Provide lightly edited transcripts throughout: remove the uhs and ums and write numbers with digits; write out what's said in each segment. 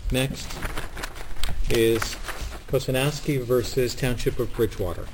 Next is Kosanowski versus Township of Bridgewater.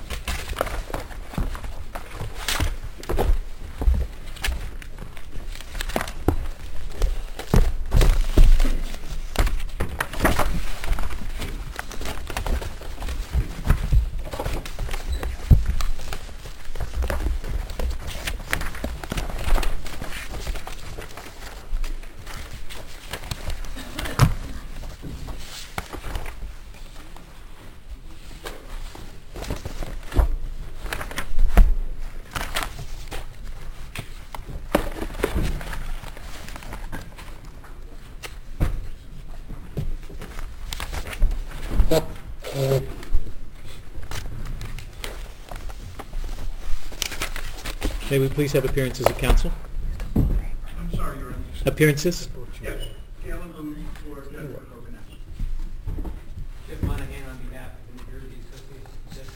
May we please have appearances of counsel? I'm sorry, Your Honor. Appearances? Yes, Galen Boone for Jennifer Koganowski. Jeff Monahan on behalf of the New Jersey Association.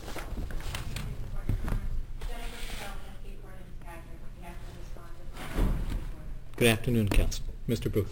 Good afternoon, counsel. Mr. Booth.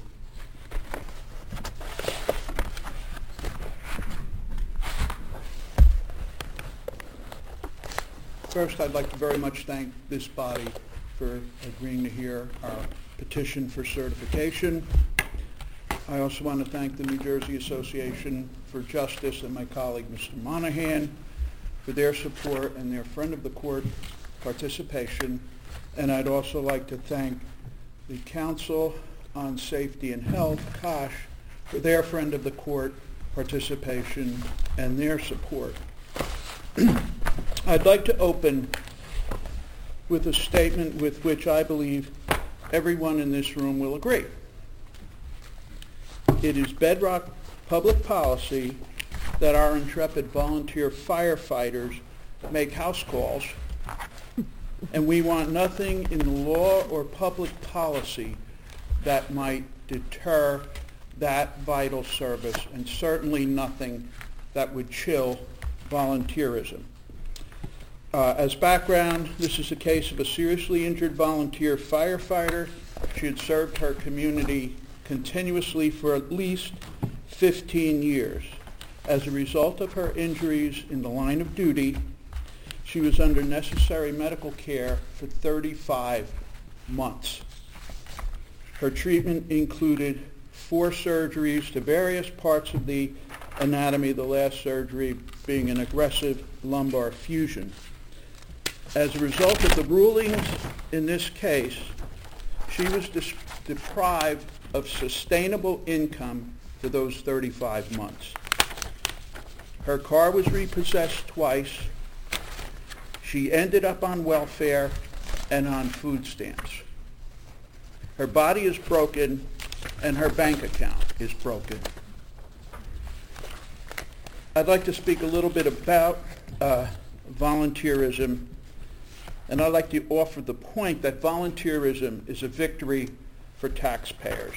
First, I'd like to very much thank this body for agreeing to hear our petition for certification. I also want to thank the New Jersey Association for Justice and my colleague, Mr. Monahan, for their support and their friend of the court participation. And I'd also like to thank the Council on Safety and Health, COSH, for their friend of the court participation and their support. I'd like to open with a statement with which I believe everyone in this room will agree. It is bedrock public policy that our intrepid volunteer firefighters make house calls, and we want nothing in the law or public policy that might deter that vital service, and certainly nothing that would chill volunteerism. As background, this is a case of a seriously injured volunteer firefighter. She had served her community continuously for at least 15 years. As a result of her injuries in the line of duty, she was under necessary medical care for 35 months. Her treatment included 4 surgeries to various parts of the anatomy, the last surgery being an aggressive lumbar fusion. As a result of the rulings in this case, she was deprived of sustainable income for those 35 months. Her car was repossessed twice. She ended up on welfare and on food stamps. Her body is broken and her bank account is broken. I'd like to speak a little bit about volunteerism, and I'd like to offer the point that volunteerism is a victory for taxpayers.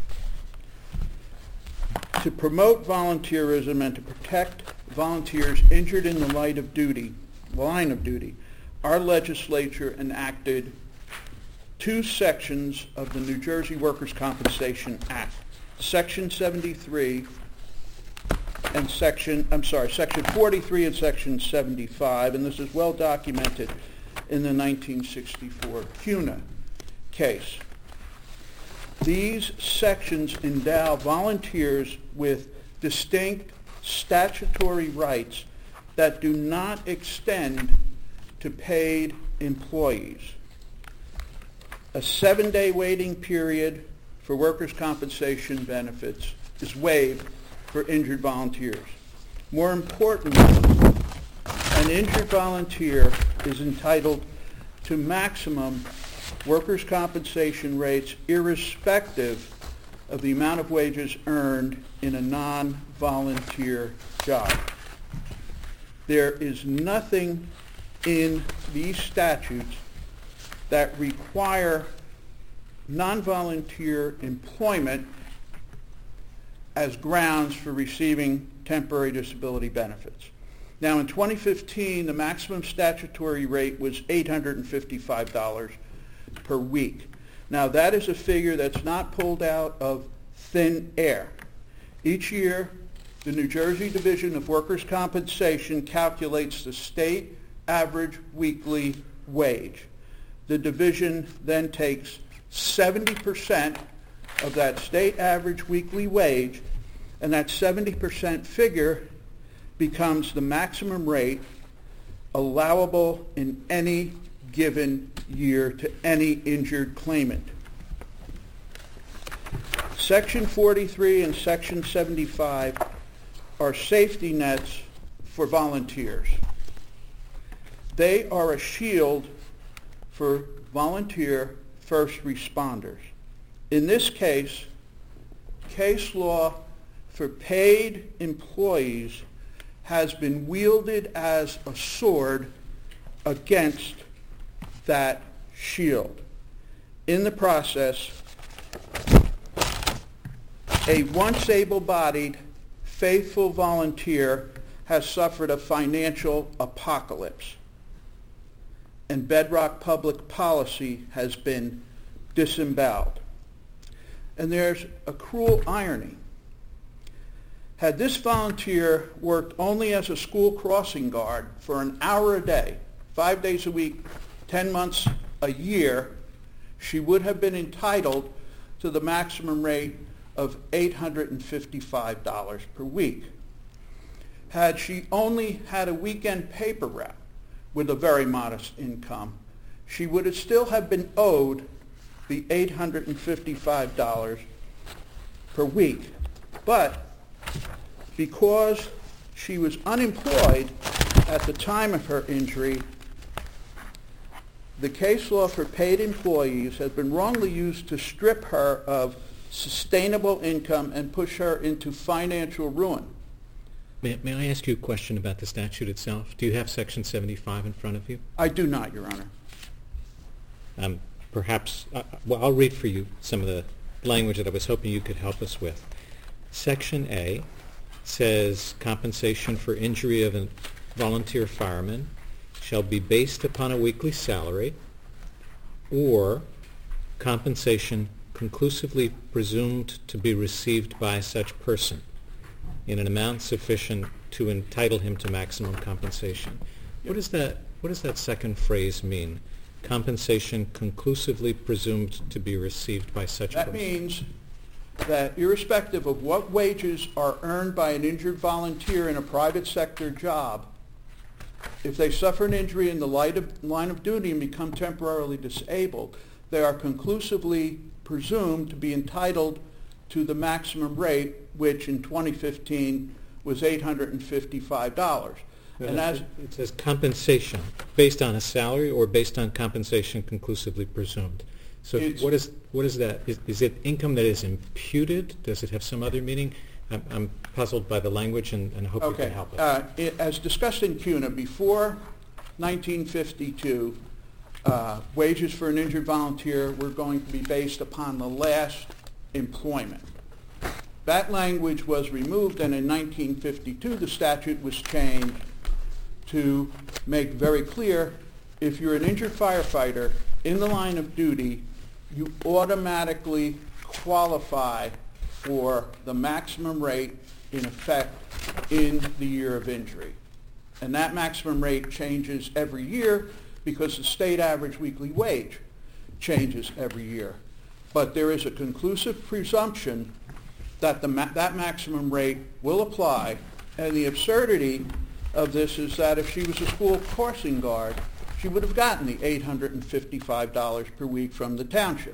To promote volunteerism and to protect volunteers injured in the line of duty, our legislature enacted 2 sections of the New Jersey Workers' Compensation Act, Section 73 and Section 43 and Section 75, and this is well documented in the 1964 CUNA case. These sections endow volunteers with distinct statutory rights that do not extend to paid employees. A 7-day waiting period for workers' compensation benefits is waived for injured volunteers. More importantly, an injured volunteer is entitled to maximum workers' compensation rates irrespective of the amount of wages earned in a non-volunteer job. There is nothing in these statutes that require non-volunteer employment as grounds for receiving temporary disability benefits. Now, in 2015, the maximum statutory rate was $855 per week. Now, that is a figure that's not pulled out of thin air. Each year, the New Jersey Division of Workers' Compensation calculates the state average weekly wage. The division then takes 70% of that state average weekly wage, and that 70% figure becomes the maximum rate allowable in any given year to any injured claimant. Section 43 and Section 75 are safety nets for volunteers. They are a shield for volunteer first responders. In this case law for paid employees has been wielded as a sword against that shield. In the process, a once able-bodied, faithful volunteer has suffered a financial apocalypse, and bedrock public policy has been disemboweled. And there's a cruel irony. Had this volunteer worked only as a school crossing guard for an hour a day, 5 days a week, 10 months a year, she would have been entitled to the maximum rate of $855 per week. Had she only had a weekend paper route with a very modest income, she would still have been owed the $855 per week. But because she was unemployed at the time of her injury, the case law for paid employees has been wrongly used to strip her of sustainable income and push her into financial ruin. May I ask you a question about the statute itself? Do you have Section 75 in front of you? I do not, Your Honor. I'll read for you some of the language that I was hoping you could help us with. Section A says compensation for injury of a volunteer fireman shall be based upon a weekly salary or compensation conclusively presumed to be received by such person in an amount sufficient to entitle him to maximum compensation. What does that second phrase mean? Compensation conclusively presumed to be received by such person. That means that irrespective of what wages are earned by an injured volunteer in a private sector job, if they suffer an injury in the line of duty and become temporarily disabled, they are conclusively presumed to be entitled to the maximum rate, which in 2015 was $855. And as it says compensation based on a salary or based on compensation conclusively presumed. So what is that? Is it income that is imputed? Does it have some other meaning? I'm puzzled by the language and hope you can help us. As discussed in CUNA, before 1952, wages for an injured volunteer were going to be based upon the last employment. That language was removed, and in 1952 the statute was changed to make very clear if you're an injured firefighter in the line of duty, you automatically qualify for the maximum rate in effect in the year of injury. And that maximum rate changes every year because the state average weekly wage changes every year. But there is a conclusive presumption that that maximum rate will apply, and the absurdity of this is that if she was a school crossing guard, she would have gotten the $855 per week from the township.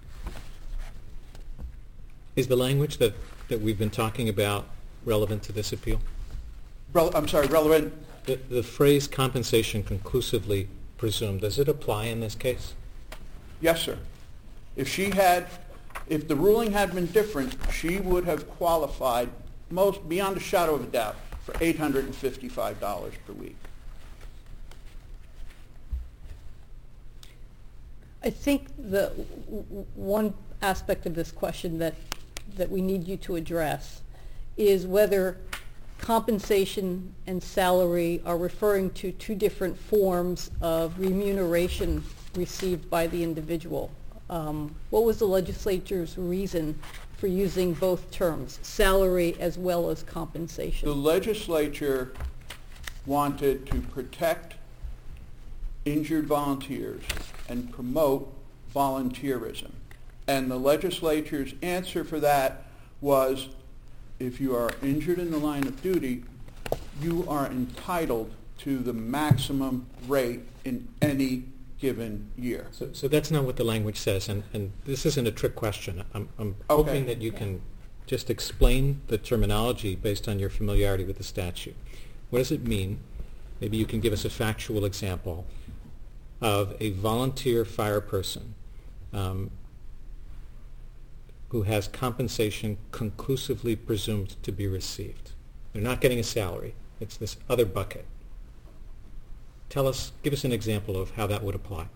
Is the language that we've been talking about relevant to this appeal? Relevant? The phrase compensation conclusively presumed, does it apply in this case? Yes, sir. If the ruling had been different, she would have qualified most beyond a shadow of a doubt for $855 per week. I think the one aspect of this question that we need you to address is whether compensation and salary are referring to two different forms of remuneration received by the individual. What was the legislature's reason for using both terms, salary as well as The compensation? legislature wanted to protect injured volunteers and promote volunteerism. And the legislature's answer for that was, if you are injured in the line of duty, you are entitled to the maximum rate in any given year. So that's not what the language says, and this isn't a trick question. I'm Okay. hoping that you can just explain the terminology based on your familiarity with the statute. What does it mean? Maybe you can give us a factual example of a volunteer fire person who has compensation conclusively presumed to be received. They're not getting a salary. It's this other bucket. Give us an example of how that would apply.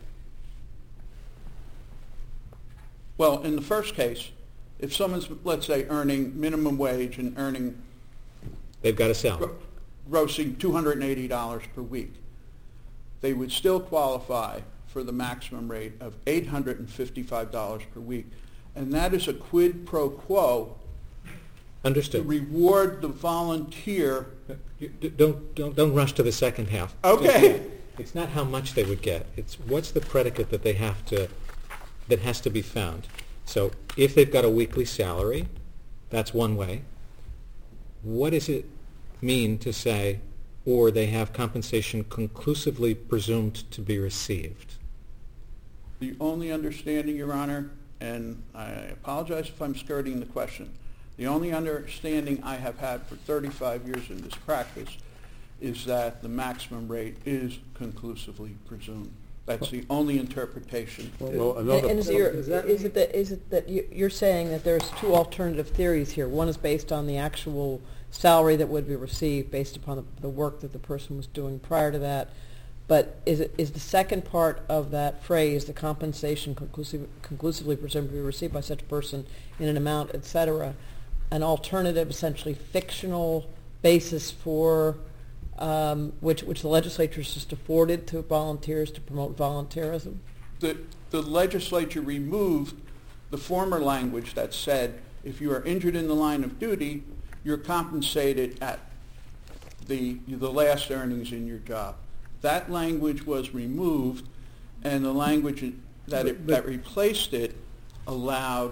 Well, in the first case, if someone's, let's say, earning minimum wage and earning, They've got a salary. grossing $280 per week, they would still qualify for the maximum rate of $855 per week. And that is a quid pro quo to Understood. reward the volunteer. Don't rush to the second half. Okay. It's not how much they would get. It's what's the predicate that that has to be found. So if they've got a weekly salary, that's one way. What does it mean to say, or they have compensation conclusively presumed to be received? The only understanding, Your Honor, and I apologize if I'm skirting the question, the only understanding I have had for 35 years in this practice is that the maximum rate is conclusively presumed. That's the only interpretation. And is it that you're saying that there's two alternative theories here? One is based on the actual salary that would be received based upon the work that the person was doing prior to that. But is the second part of that phrase, the compensation conclusively presumed to be received by such a person in an amount, et cetera, an alternative, essentially fictional basis for which the legislature has just afforded to volunteers to promote volunteerism? The legislature removed the former language that said if you are injured in the line of duty, you're compensated at the last earnings in your job. That language was removed, and the language that replaced it allowed.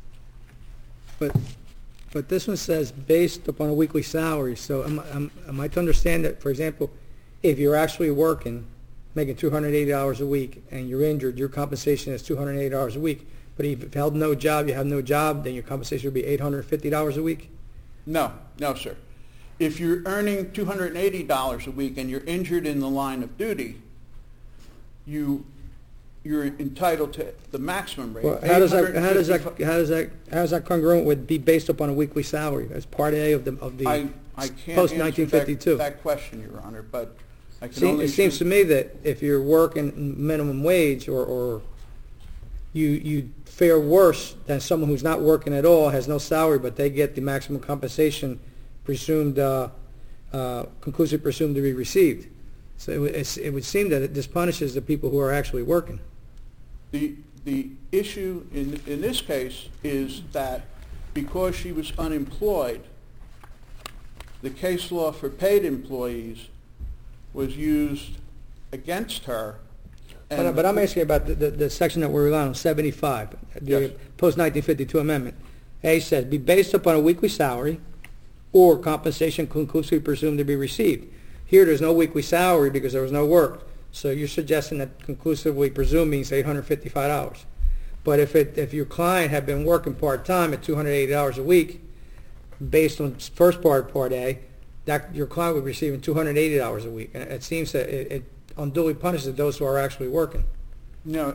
But this one says based upon a weekly salary. So am I to understand that, for example, if you're actually working, making $280 a week, and you're injured, your compensation is $280 a week. But if you've held no job, you have no job, then your compensation would be $850 a week? No, sir. If you're earning $280 a week and you're injured in the line of duty, you're entitled to the maximum rate. Well, how is that congruent with be based upon a weekly salary as Part A of the I can't post answer 1952? that question, Your Honor, but I can only It seems to me that if you're working minimum wage or you fare worse than someone who's not working at all, has no salary, but they get the maximum compensation presumed, conclusively presumed to be received. So it would seem that this punishes the people who are actually working. The issue in this case is that because she was unemployed, the case law for paid employees was used against her. But I'm asking about the section that we're relying on, 75, the Yes. post-1952 amendment. A says, be based upon a weekly salary or compensation conclusively presumed to be received. Here there's no weekly salary because there was no work. So you're suggesting that conclusively presumed means $855. But if your client had been working part-time at $280 a week, based on first part of Part A, that your client would be receiving $280 a week. And it seems that it unduly punishes those who are actually working. No,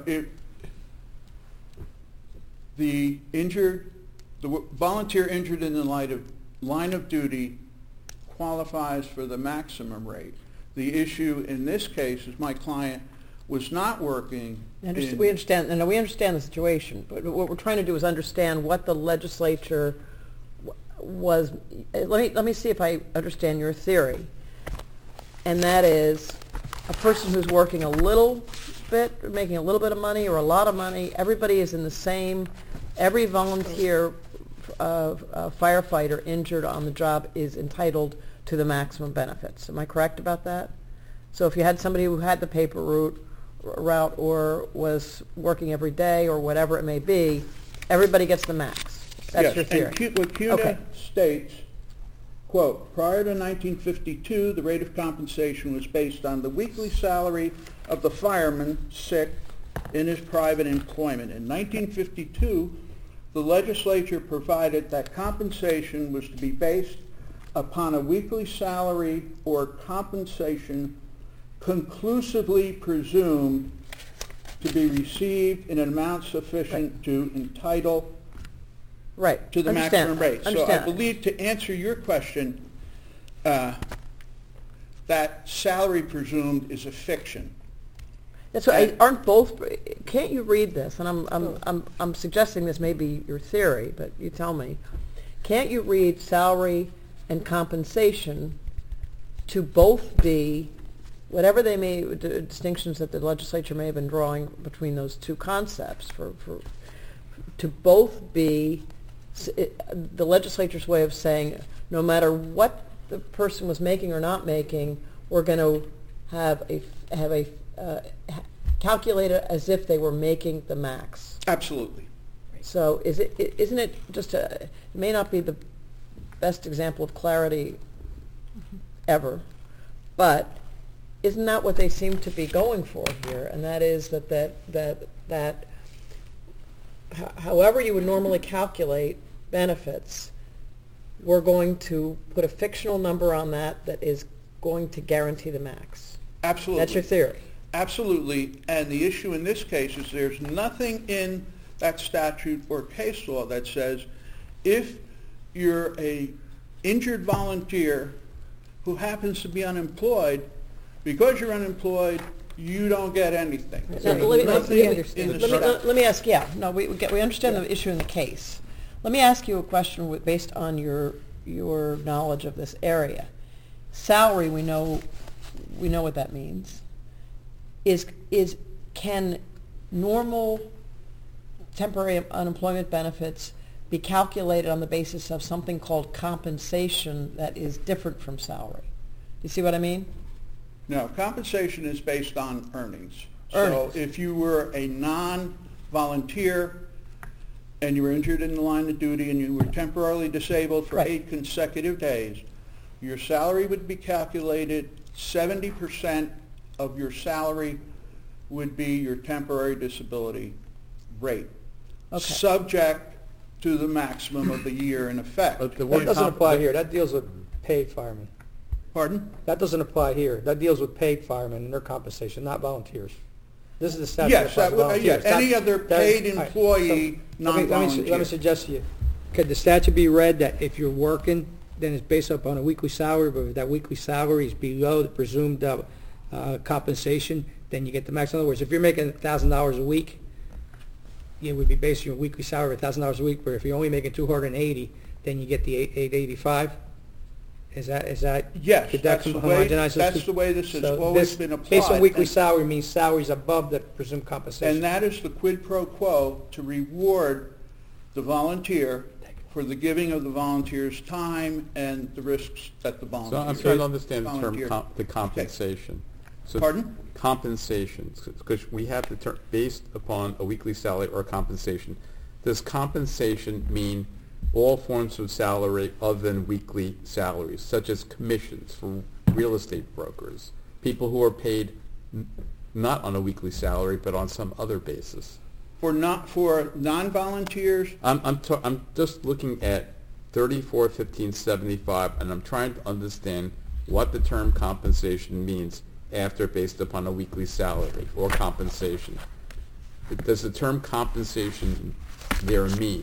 the volunteer injured in the line of duty qualifies for the maximum rate. The issue in this case is my client was not working. We understand the situation, but what we're trying to do is understand what the legislature was. Let me see if I understand your theory, and that is a person who's working a little bit, making a little bit of money or a lot of money. Everybody is in the same every volunteer firefighter injured on the job is entitled to the maximum benefits. Am I correct about that? So if you had somebody who had the paper route or was working every day or whatever it may be, everybody gets the max. That's your theory. And what CUNA Okay. states, quote, prior to 1952, the rate of compensation was based on the weekly salary of the fireman sick in his private employment. In 1952, the legislature provided that compensation was to be based upon a weekly salary or compensation conclusively presumed to be received in an amount sufficient to entitle Right. to the Understand maximum that. rate. So I Understand that. believe, to answer your question, that salary presumed is a fiction. That's why, aren't both, can't you read this, and I'm suggesting this may be your theory, but you tell me, can't you read salary and compensation to both be, whatever they may, the distinctions that the legislature may have been drawing between those two concepts, to both be the legislature's way of saying, no matter what the person was making or not making, we're going to have a calculate it as if they were making the max. Absolutely. So isn't it just it may not be the best example of clarity ever, but isn't that what they seem to be going for here? And that is that however you would normally calculate benefits, we're going to put a fictional number on that is going to guarantee the max. Absolutely. That's your theory. Absolutely. And the issue in this case is there's nothing in that statute or case law that says if you're a injured volunteer who happens to be unemployed, because you're unemployed, you don't get anything. Now, There's let me- nothing in the statute. let me ask, we understand the issue in the case. Let me ask you a question based on your knowledge of this area. Salary, we know what that means. Can normal temporary unemployment benefits be calculated on the basis of something called compensation that is different from salary? You see what I mean? No, compensation is based on earnings. Earnings. So if you were a non-volunteer and you were injured in the line of duty and you were temporarily disabled for Right. 8 consecutive days, your salary would be calculated, 70% of your salary would be your temporary disability rate, Okay. subject to the maximum of the year in effect. But the That word doesn't comp- apply here. That deals with paid firemen. Pardon? That doesn't apply here. That deals with paid firemen and their compensation, not volunteers. This is the statute Yes, that applies to volunteers. any other paid all right. employee, So, let me non-volunteer. suggest to you, could the statute be read that if you're working, then it's based upon a weekly salary, but if that weekly salary is below the presumed compensation, then you get the max. In other words, if you're making $1,000 a week, it would be based on your weekly salary of $1,000 a week, but if you're only making $280, then you get the $885. Is that? Yes, could that that's the homogenize those two? way this has So always this, been applied. based on weekly And- salary means salaries above the presumed compensation. And that is the quid pro quo to reward the volunteer for the giving of the volunteer's time and the risks that the So volunteer. I'm trying to understand the term, volunteer. the compensation. So Pardon? Compensation, because we have the term based upon a weekly salary or compensation. Does compensation mean all forms of salary other than weekly salaries, such as commissions for real estate brokers, people who are paid not on a weekly salary but on some other basis? For non-volunteers, I'm just looking at 341575, and I'm trying to understand what the term compensation means after based upon a weekly salary or compensation. Does the term compensation there mean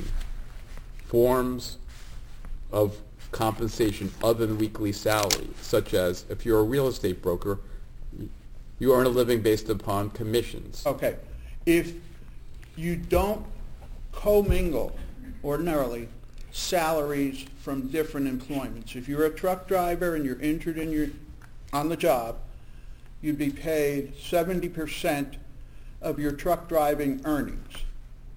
forms of compensation other than weekly salary, such as if you're a real estate broker, you earn a living based upon commissions? okay, if you don't commingle ordinarily salaries from different employments. If you're a truck driver and you're injured on the job, you'd be paid 70% of your truck driving earnings.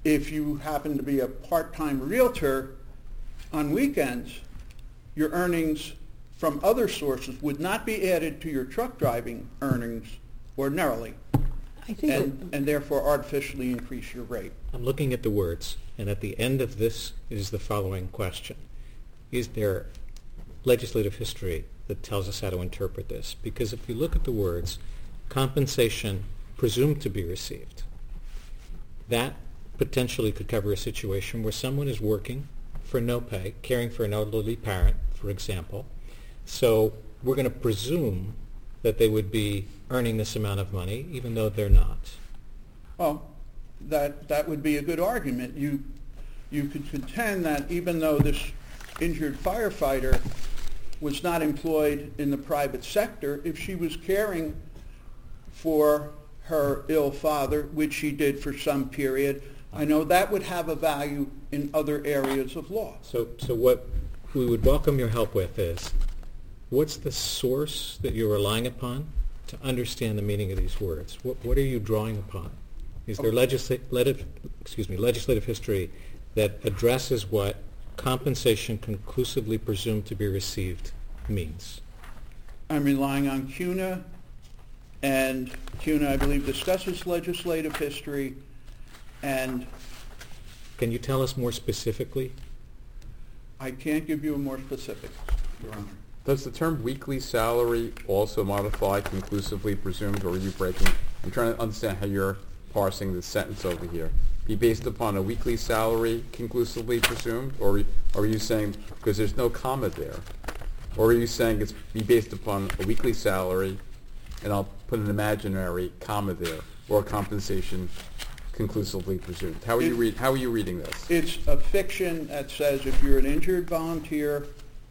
if you happen to be a part-time realtor on weekends, your earnings from other sources would not be added to your truck driving earnings ordinarily, I think and therefore artificially increase your rate. I'm looking at the words, and at the end of this is the following question. Is there legislative history that tells us how to interpret this? Because if you look at the words, compensation presumed to be received, that potentially could cover a situation where someone is working for no pay, caring for an elderly parent, for example. So we're going to presume that they would be earning this amount of money, even though they're not. Well, that would be a good argument. You could contend that even though this injured firefighter was not employed in the private sector, if she was caring for her ill father, which she did for some period, I know that would have a value in other areas of law. So what we would welcome your help with is, what's the source that you're relying upon to understand the meaning of these words? What are you drawing upon? Is there legislative history that addresses what compensation conclusively presumed to be received means? I'm relying on CUNA, and CUNA, I believe, discusses legislative history, and Can you tell us more specifically? I can't give you a more specific, Your Honor. Does the term weekly salary also modify conclusively presumed, or are you breaking? I'm trying to understand how you're parsing the sentence over here. Be based upon a weekly salary conclusively presumed, or are you saying, because there's no comma there, or are you saying it's be based upon a weekly salary, and I'll put an imaginary comma there, or compensation conclusively presumed? How are you reading this? It's a fiction that says if you're an injured volunteer,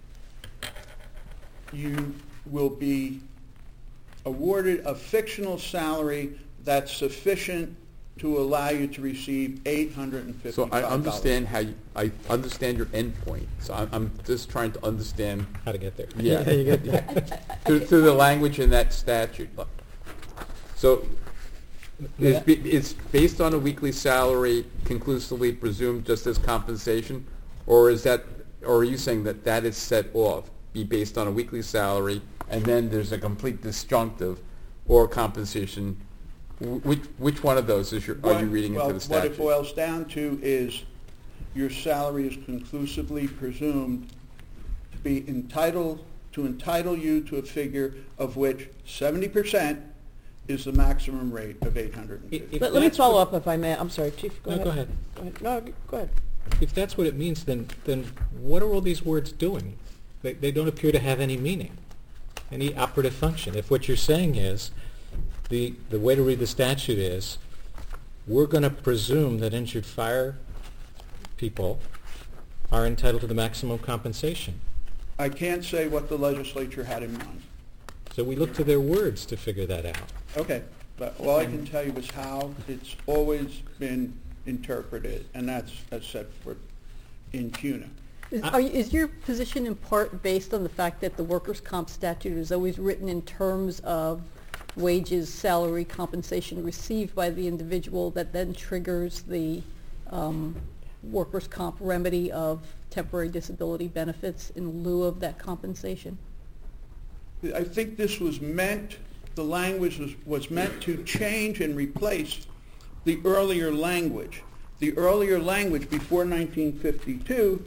you will be awarded a fictional salary that's sufficient to allow you to receive $855. So I understand I understand your end point. So I'm just trying to understand. How to get there? Yeah. to the language in that statute. So it's based on a weekly salary conclusively presumed just as compensation, or are you saying that is set off, be based on a weekly salary, and then there's a complete disjunctive or compensation? Which one of those are you reading into the statute? What it boils down to is your salary is conclusively presumed to entitle you to a figure of which 70% is the maximum rate of $850. Let me follow up if I may. I'm sorry, Chief. Go ahead. Go ahead. No, go ahead. If that's what it means, then what are all these words doing? They don't appear to have any meaning, any operative function. If what you're saying is, the way to read the statute is, we're going to presume that injured fire people are entitled to the maximum compensation. I can't say what the legislature had in mind. So we look to their words to figure that out. Okay, but all I can tell you is how it's always been interpreted, and that's set forth in CUNA. Is your position in part based on the fact that the workers' comp statute is always written in terms of wages, salary, compensation received by the individual that then triggers the workers' comp remedy of temporary disability benefits in lieu of that compensation? I think this was meant, the language was meant to change and replace the earlier language. The earlier language before 1952,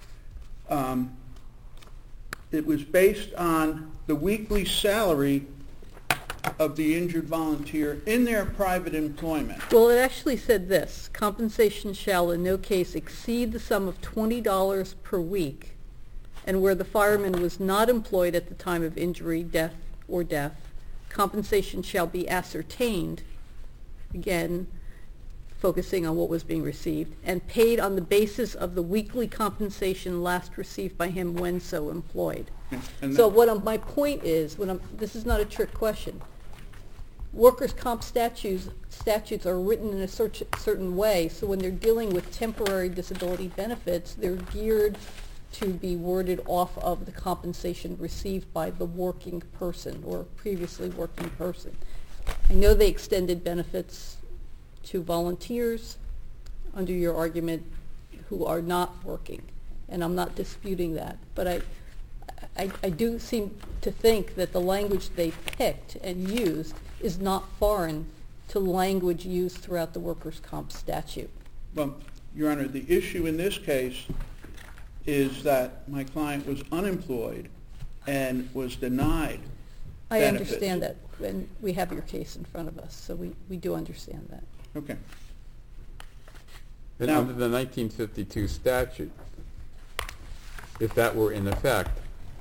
it was based on the weekly salary of the injured volunteer in their private employment. Well, it actually said this: compensation shall in no case exceed the sum of $20 per week, and where the fireman was not employed at the time of injury, death, compensation shall be ascertained, again, focusing on what was being received, and paid on the basis of the weekly compensation last received by him when so employed. And So my point is, this is not a trick question. Workers' comp statutes are written in a certain way, so when they're dealing with temporary disability benefits, they're geared to be worded off of the compensation received by the working person or previously working person. I know they extended benefits to volunteers under your argument, who are not working, and I'm not disputing that. But I do seem to think that the language they picked and used is not foreign to language used throughout the workers' comp statute. Well, Your Honor, the issue in this case is that my client was unemployed and was denied I benefits. understand that, and we have your case in front of us, so we do understand that. Okay. And Now- under the 1952 statute, if that were in effect,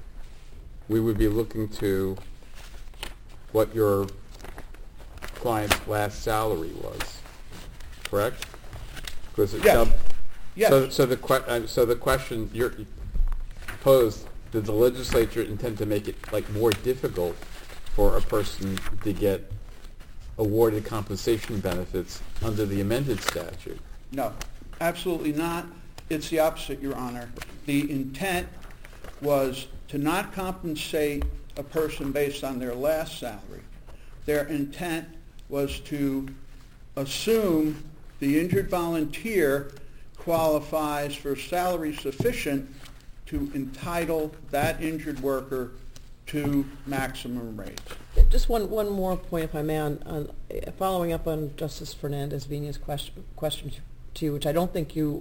we would be looking to what your client's last salary was, correct? Because it- Yes. Yes. So the question you're posed, did the legislature intend to make it like more difficult for a person to get awarded compensation benefits under the amended statute? No, absolutely not. It's the opposite, Your Honor. The intent was to not compensate a person based on their last salary. Their intent was to assume the injured volunteer qualifies for salary sufficient to entitle that injured worker to maximum rates. Just one more point, if I may, on following up on Justice Fernandez-Vina's question to you, which I don't think you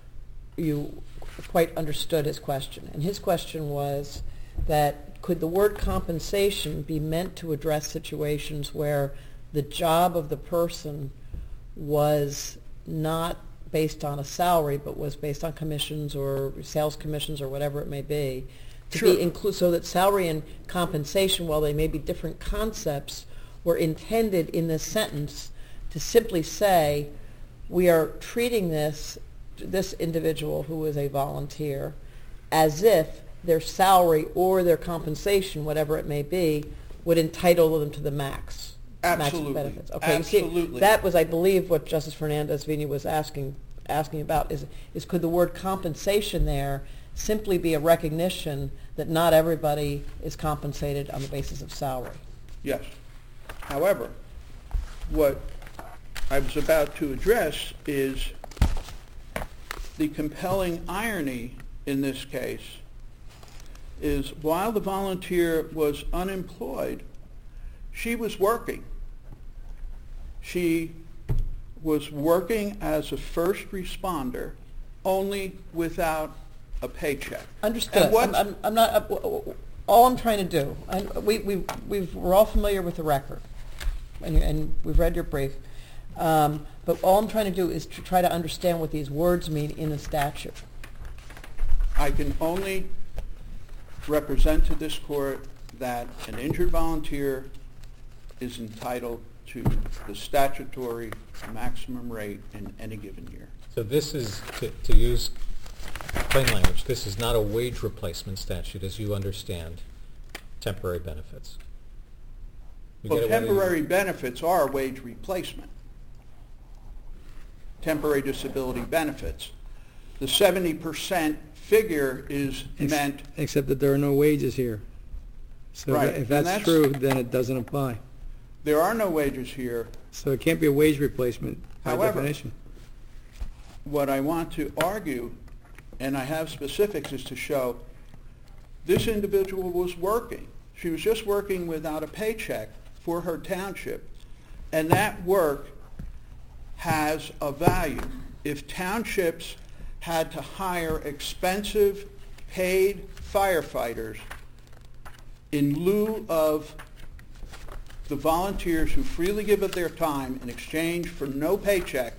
quite understood his question. And his question was that could the word compensation be meant to address situations where the job of the person was not based on a salary, but was based on commissions or sales commissions or whatever it may be, to Sure. be so that salary and compensation, while they may be different concepts, were intended in this sentence to simply say, we are treating this individual who is a volunteer as if their salary or their compensation, whatever it may be, would entitle them to the maximum Absolutely. benefits. Okay, Absolutely. You see, that was, I believe, what Justice Fernandez-Vina was asking about is could the word compensation there simply be a recognition that not everybody is compensated on the basis of salary? Yes. However, what I was about to address is the compelling irony in this case is while the volunteer was unemployed, she was working. She was working as a first responder, only without a paycheck. Understood. And what's- I'm not. All I'm trying to do. We're all familiar with the record, and we've read your brief. But all I'm trying to do is to try to understand what these words mean in the statute. I can only represent to this court that an injured volunteer is entitled to the statutory maximum rate in any given year. So this is, to use plain language, this is not a wage replacement statute as you understand temporary benefits. You Well, get it whether you- temporary benefits are wage replacement. Temporary disability benefits. The 70% figure is meant, Except that there are no wages here. So Right, if and that's that's- true, then it doesn't apply. there are no wages here. So it can't be a wage replacement by However- definition. What I want to argue, and I have specifics, is to show this individual was working. She was just working without a paycheck for her township, and that work has a value. If townships had to hire expensive paid firefighters in lieu of the volunteers who freely give up their time in exchange for no paycheck,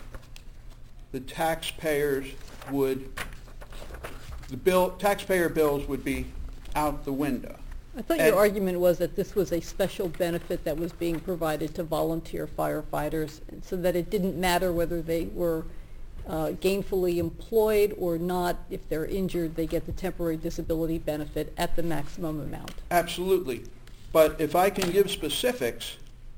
the taxpayer bills would be out the window. I thought And- your argument was that this was a special benefit that was being provided to volunteer firefighters, so that it didn't matter whether they were gainfully employed or not. If they're injured, they get the temporary disability benefit at the maximum amount. Absolutely. But if I can give specifics,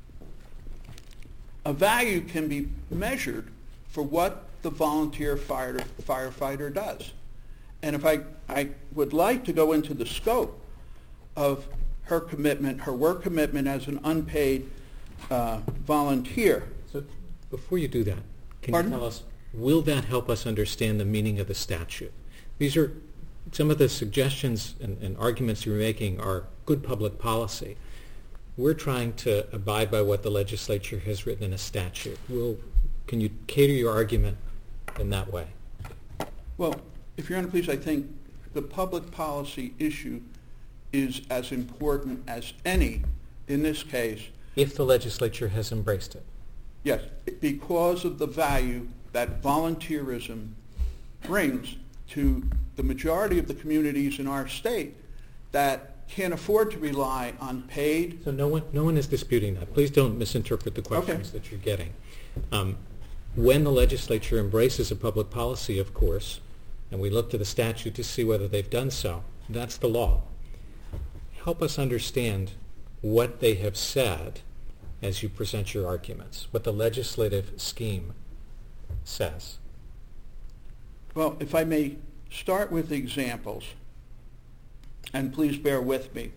a value can be measured for what the volunteer firefighter does. And if I would like to go into the scope of her commitment, her work commitment as an unpaid volunteer. So before you do that, can Pardon? you tell us will that help us understand the meaning of the statute? These are some of the suggestions and arguments you're making are good public policy. We're trying to abide by what the legislature has written in a statute. Can you cater your argument in that way? Well, if Your Honor, please, I think the public policy issue is as important as any in this case. If the legislature has embraced it. Yes, because of the value that volunteerism brings to the majority of the communities in our state that can't afford to rely on paid. So no one is disputing that. Please don't misinterpret the questions that you're getting. When the legislature embraces a public policy, of course, and we look to the statute to see whether they've done so, that's the law. Help us understand what they have said as you present your arguments, what the legislative scheme says. Well, if I may start with examples, and please bear with me.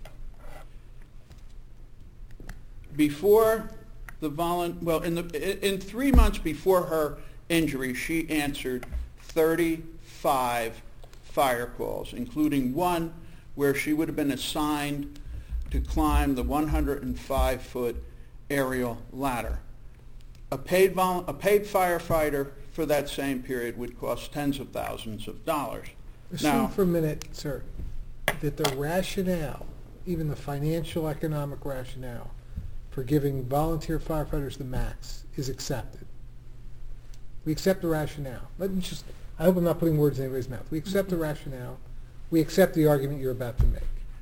Before the in 3 months before her injury, she answered 35 fire calls, including one where she would have been assigned to climb the 105-foot aerial ladder. A paid firefighter for that same period would cost tens of thousands of dollars. Assume for a minute, sir, that the rationale, even the financial economic rationale, for giving volunteer firefighters the max is accepted. We accept the rationale. I hope I'm not putting words in anybody's mouth. We accept the rationale. We accept the argument you're about to make.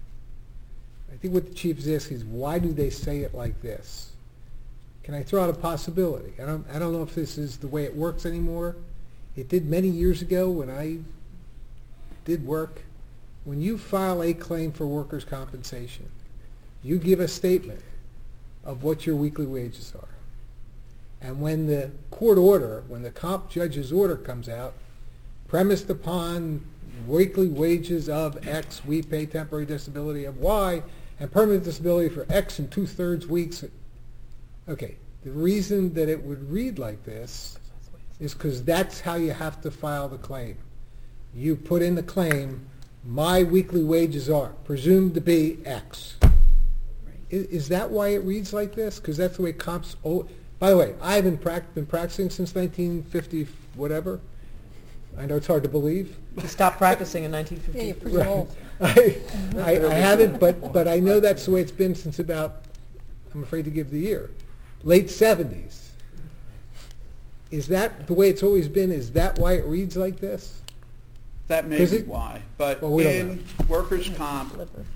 I think what the chief is asking is, why do they say it like this? Can I throw out a possibility? I don't know if this is the way it works anymore. It did many years ago when I did work. When you file a claim for workers' compensation, you give a statement of what your weekly wages are. And when the court order, when the comp judge's order comes out, premised upon weekly wages of X, we pay temporary disability of Y, and permanent disability for X and 2/3 weeks. Okay, the reason that it would read like this is because that's how you have to file the claim. You put in the claim, my weekly wages are presumed to be X. Is that why it reads like this? Because that's the way comps... By the way, I've been practicing since 1950 whatever. I know it's hard to believe. You stopped practicing in Yeah, 1950. you're pretty old. I haven't, but I know that's the way it's been since about, I'm afraid to give the year, late 70s. Is that the way it's always been? Is that why it reads like this? That may be why. But Well, we don't in workers' comp,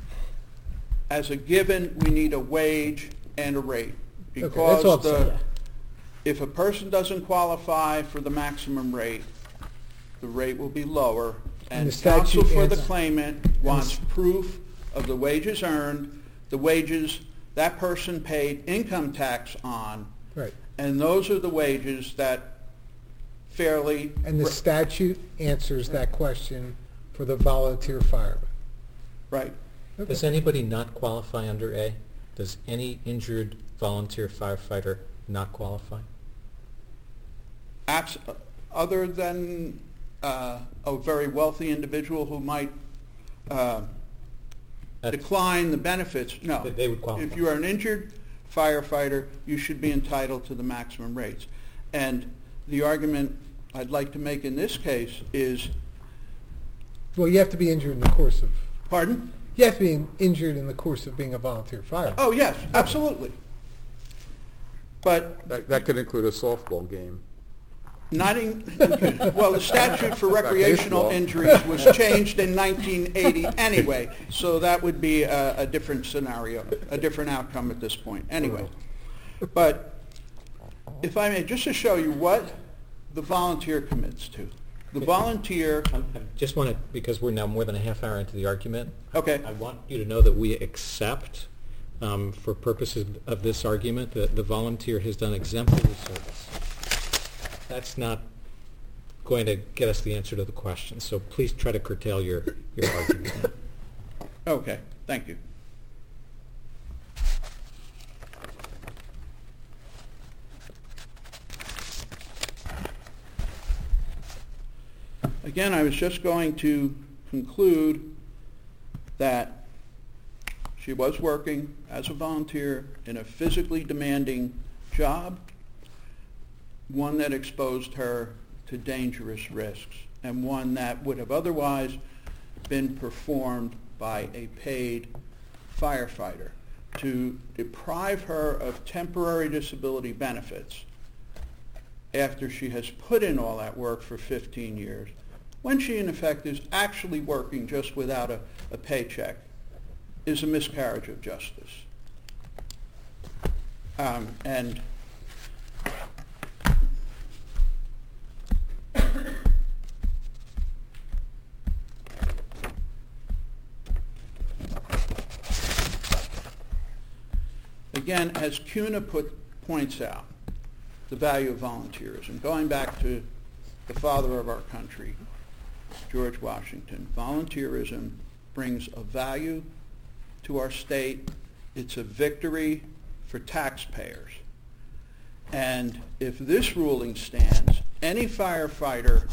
as a given, we need a wage and a rate. Okay, that's all I'm Because saying. if a person doesn't qualify for the maximum rate, the rate will be lower. And And the statute counsel for the adds- claimant wants proof of the wages earned, the wages that person paid income tax on, Right. and those are the wages that fairly... And the statute answers that question for the volunteer fireman. Right. Does anybody not qualify under A? Does any injured volunteer firefighter not qualify? Other than a very wealthy individual who might decline the benefits, no. They would qualify. If you are an injured firefighter, you should be entitled to the maximum rates. And the argument I'd like to make in this case is... Well, you have to be injured in the course of... Pardon? You have to be injured in the course of being a volunteer fireman. Oh, yes, absolutely. But That could include a softball game. well, the statute for recreational baseball. injuries was changed in 1980 anyway, so that would be a different scenario, a different outcome at this point. Anyway, but if I may, just to show you what the volunteer commits to. The volunteer, I just want to, because we're now more than a half hour into the argument, okay, I want you to know that we accept, for purposes of this argument, that the volunteer has done exemplary service. That's not going to get us the answer to the question, so please try to curtail your argument. okay, thank you. Again, I was just going to conclude that she was working as a volunteer in a physically demanding job, one that exposed her to dangerous risks, and one that would have otherwise been performed by a paid firefighter. To deprive her of temporary disability benefits after she has put in all that work for 15 years, when she in effect is actually working just without a paycheck, is a miscarriage of justice. And again, as CUNA points out, the value of volunteerism, going back to the father of our country, George Washington, volunteerism brings a value to our state. It's a victory for taxpayers. And if this ruling stands, any firefighter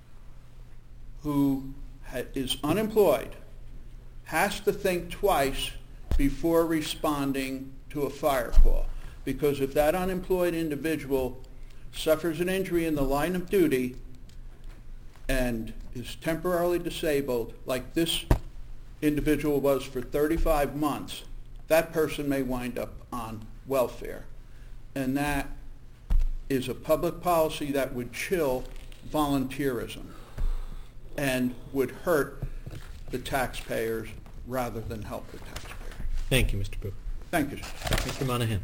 who is unemployed has to think twice before responding to a fire call. Because if that unemployed individual suffers an injury in the line of duty and is temporarily disabled, like this individual was for 35 months, that person may wind up on welfare. And that is a public policy that would chill volunteerism and would hurt the taxpayers rather than help the taxpayers. Thank you, Mr. Booth. Thank you. Mr. Monahan.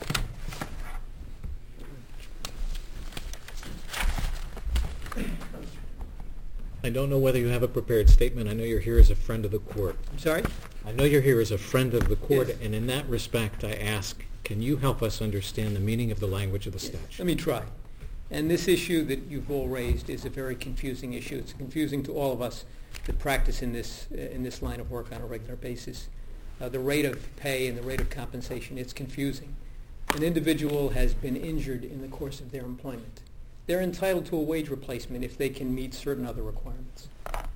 I don't know whether you have a prepared statement. I know you're here as a friend of the court. I'm sorry? I know you're here as a friend of the court, Yes. and in that respect, I ask, can you help us understand the meaning of the language of the statute? Let me try. And this issue that you've all raised is a very confusing issue. It's confusing to all of us that practice in this line of work on a regular basis. The rate of pay and the rate of compensation, it's confusing. An individual has been injured in the course of their employment. They're entitled to a wage replacement if they can meet certain other requirements.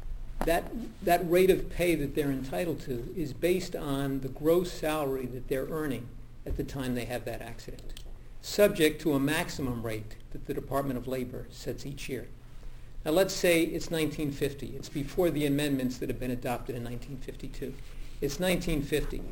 That rate of pay that they're entitled to is based on the gross salary that they're earning at the time they have that accident, subject to a maximum rate that the Department of Labor sets each year. Now let's say it's 1950. It's before the amendments that have been adopted in 1952. It's 1950.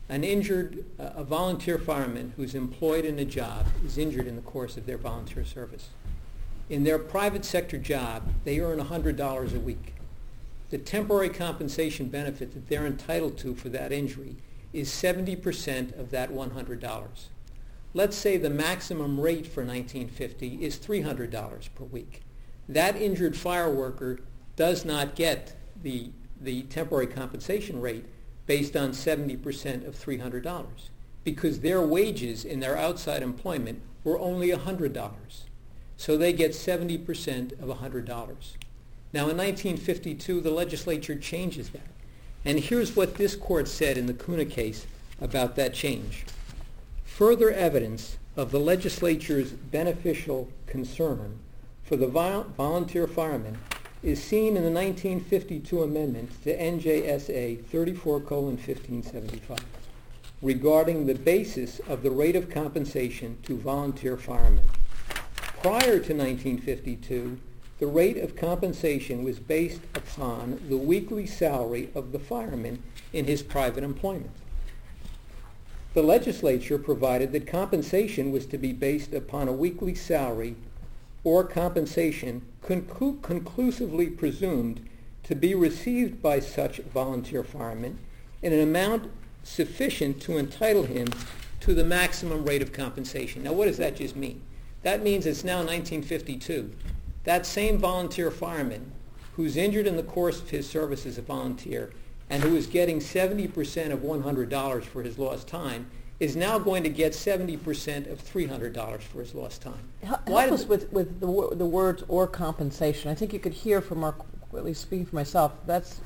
A volunteer fireman who's employed in a job is injured in the course of their volunteer service. In their private sector job, they earn $100 a week. The temporary compensation benefit that they're entitled to for that injury is 70% of that $100. Let's say the maximum rate for 1950 is $300 per week. That injured fire worker does not get the temporary compensation rate based on 70% of $300 because their wages in their outside employment were only $100. So they get 70% of $100. Now in 1952, the legislature changes that. And here's what this court said in the Kuna case about that change. Further evidence of the legislature's beneficial concern for the volunteer firemen is seen in the 1952 amendment to NJSA 34:1575 regarding the basis of the rate of compensation to volunteer firemen. Prior to 1952, the rate of compensation was based upon the weekly salary of the fireman in his private employment. The legislature provided that compensation was to be based upon a weekly salary or compensation conclusively presumed to be received by such volunteer fireman in an amount sufficient to entitle him to the maximum rate of compensation. Now what does that just mean? That means it's now 1952. That same volunteer fireman who's injured in the course of his service as a volunteer and who is getting 70% of $100 for his lost time is now going to get 70% of $300 for his lost time. Help us with the words "or compensation." I think you could hear from our, at least speaking for myself, that's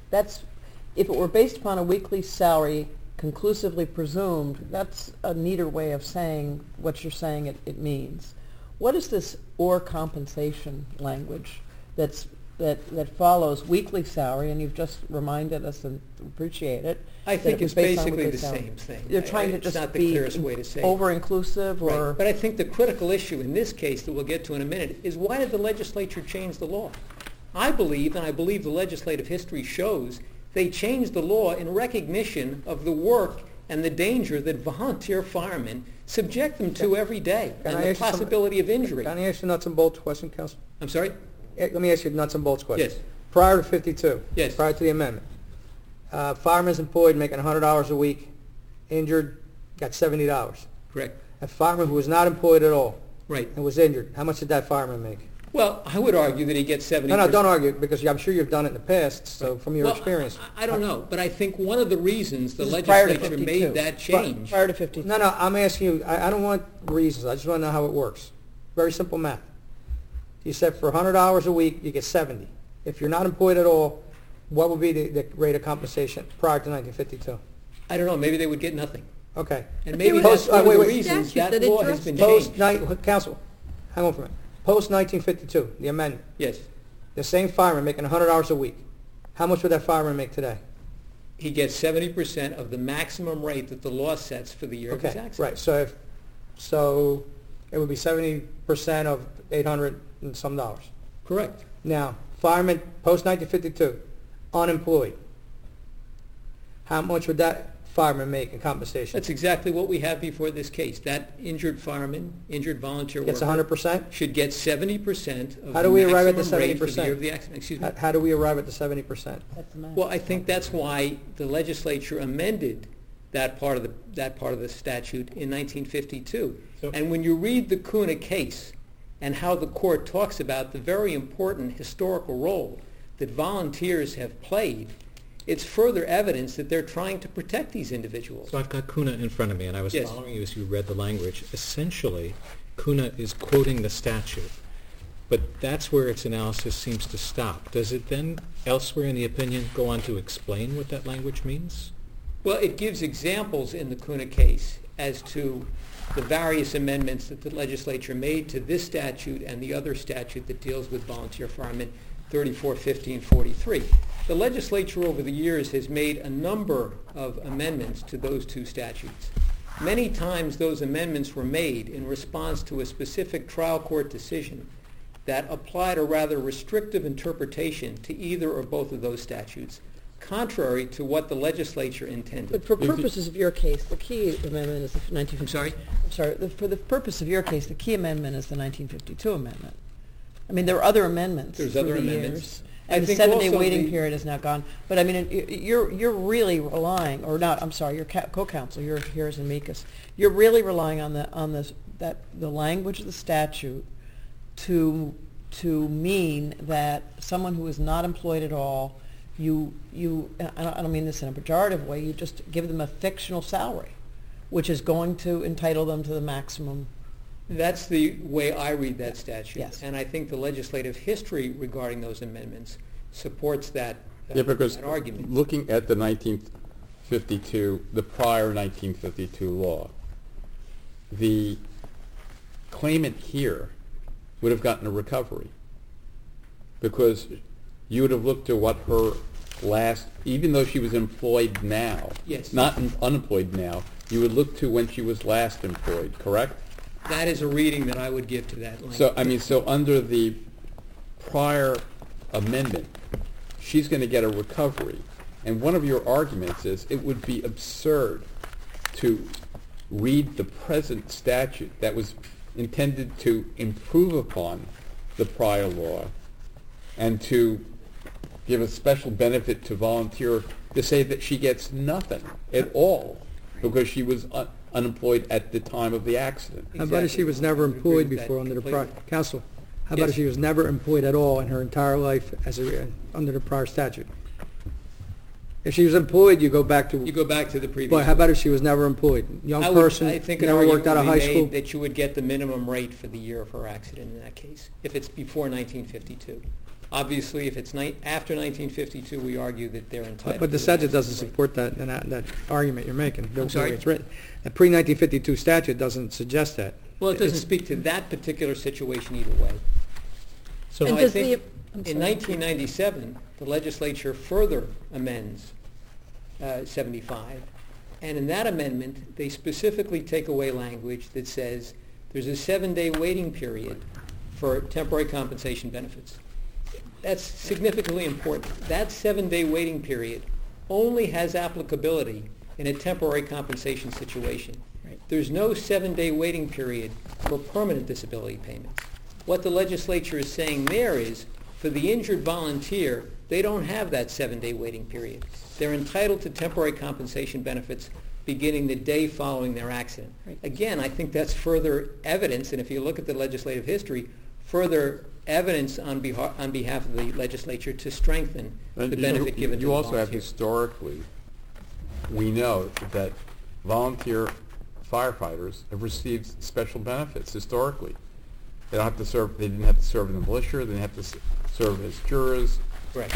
if it were based upon a weekly salary conclusively presumed, that's a neater way of saying what you're saying it means. What is this "or compensation" language that's that follows weekly salary, and you've just reminded us and appreciate it. I that think it was it's based on basically weekly the salary. same thing. They're trying to It's just not the be clearest way to say it. over-inclusive, or... Right. But I think the critical issue in this case that we'll get to in a minute is, why did the legislature change the law? I believe, and I believe the legislative history shows, they changed the law in recognition of the work and the danger that volunteer firemen subject them to every day, Can and I the ask you some- possibility of injury. Can I ask you a nuts and bolts question, Counsel? I'm sorry? Let me ask you a nuts and bolts question. Yes. Prior to 52, Yes. prior to the amendment, fireman's employed making $100 a week, injured, got $70. Correct. A fireman who was not employed at all Right. and was injured, how much did that fireman make? Well, I would argue that he gets 70%. No, don't argue, because I'm sure you've done it in the past, so from your Well, experience. I don't know, but I think one of the reasons the This is prior to legislature 52. made that change. Prior to 52. No, I'm asking you, I don't want reasons, I just want to know how it works. Very simple math. You said for $100 a week, you get 70. If you're not employed at all, what would be the rate of compensation prior to 1952? I don't know, maybe they would get nothing. Okay. And But maybe there that's was one of wait, the wait. reasons statute that that law has addressed been it. changed. Counsel, hang on for a minute. Post-1952, the amendment, Yes. the same fireman making $100 a week, how much would that fireman make today? He gets 70% of the maximum rate that the law sets for the year of his Okay, accident. right, so it would be 70% of 800 and some dollars. Correct. Now, fireman, post-1952, unemployed, how much would that fireman make in compensation? That's exactly what we have before this case. That injured fireman, injured volunteer Gets worker, 100%? should get 70% of How the do we arrive at the maximum rate for the 70%? year of the accident. Excuse me? How do we arrive at the 70%? That's the math. Well, I think that's why the legislature amended that part of the statute in 1952. So- And when you read the Kuna case and how the court talks about the very important historical role that volunteers have played, it's further evidence that they're trying to protect these individuals. So I've got Kuna in front of me, and I was Yes. following you as you read the language. Essentially, Kuna is quoting the statute, but that's where its analysis seems to stop. Does it then, elsewhere in the opinion, go on to explain what that language means? Well, it gives examples in the Kuna case as to the various amendments that the legislature made to this statute and the other statute that deals with volunteer firemen, 3450 and 43. The legislature over the years has made a number of amendments to those two statutes. Many times those amendments were made in response to a specific trial court decision that applied a rather restrictive interpretation to either or both of those statutes, contrary to what the legislature intended. But for purposes of your case, the key amendment is the 1952. I'm sorry? I'm sorry. For the purpose of your case, the key amendment is the 1952 amendment. I mean, there are other amendments There's through other the amendments. years. I And the think 7-day also waiting the- period is now gone. But I mean, you're really relying, or not, I'm sorry, your co-counsel, you're here as amicus. You're really relying on the language of the statute to mean that someone who is not employed at all, I don't mean this in a pejorative way, you just give them a fictional salary, which is going to entitle them to the maximum. That's the way I read that statute. Yes. And I think the legislative history regarding those amendments supports that, Yeah, because that argument. looking at the 1952, the prior 1952 law, the claimant here would have gotten a recovery because you would have looked to what her last, even though she was employed now, Yes. not unemployed now, you would look to when she was last employed, correct? That is a reading that I would give to that language. So under the prior amendment, she's going to get a recovery. And one of your arguments is it would be absurd to read the present statute that was intended to improve upon the prior law and to give a special benefit to volunteer to say that she gets nothing at all because she was unemployed at the time of the accident. How about if she was never I would agree employed with that before under the prior, completely. counsel, how about Yes. if she was never employed at all in her entire life under the prior statute? If she was employed, you go back to, You go back to the previous. but how about if she was never employed? Young person, I think an never argument worked out of would be high made school? that you would get the minimum rate for the year of her accident in that case, if it's before 1952. Obviously, if it's after 1952, we argue that they're entitled. But the to statute doesn't maximum rate. support that argument you're making. the way sorry? it's written. The pre-1952 statute doesn't suggest that. Well, it doesn't It's- speak to that particular situation either way. So And I does think- I'm In sorry. 1997, the legislature further amends 75, and in that amendment, they specifically take away language that says there's a 7-day waiting period for temporary compensation benefits. That's significantly important. That 7-day waiting period only has applicability in a temporary compensation situation. Right. There's no 7-day waiting period for permanent disability payments. What the legislature is saying there is, for the injured volunteer, they don't have that 7-day waiting period. They're entitled to temporary compensation benefits beginning the day following their accident. Right. Again, I think that's further evidence, and if you look at the legislative history, further evidence on behalf of the legislature to strengthen the And benefit given to you the also have volunteer. historically, we know that volunteer firefighters have received special benefits historically. They don't have to serve. They didn't have to serve in the militia. They didn't have to serve as jurors. Correct.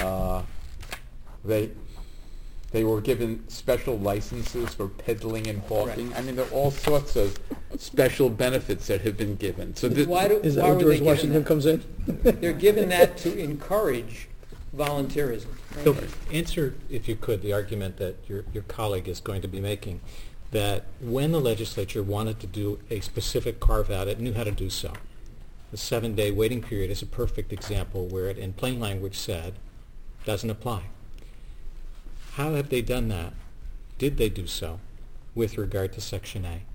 They were given special licenses for peddling and hawking. Correct. I mean, there are all sorts of special benefits that have been given. So this, Why Is that why where were they George given Washington that? comes in? They're given that to encourage volunteerism. So answer, if you could, the argument that your colleague is going to be making, that when the legislature wanted to do a specific carve-out, it knew how to do so. The 7-day waiting period is a perfect example where it, in plain language, said, doesn't apply. How have they done that? Did they do so with regard to Section A?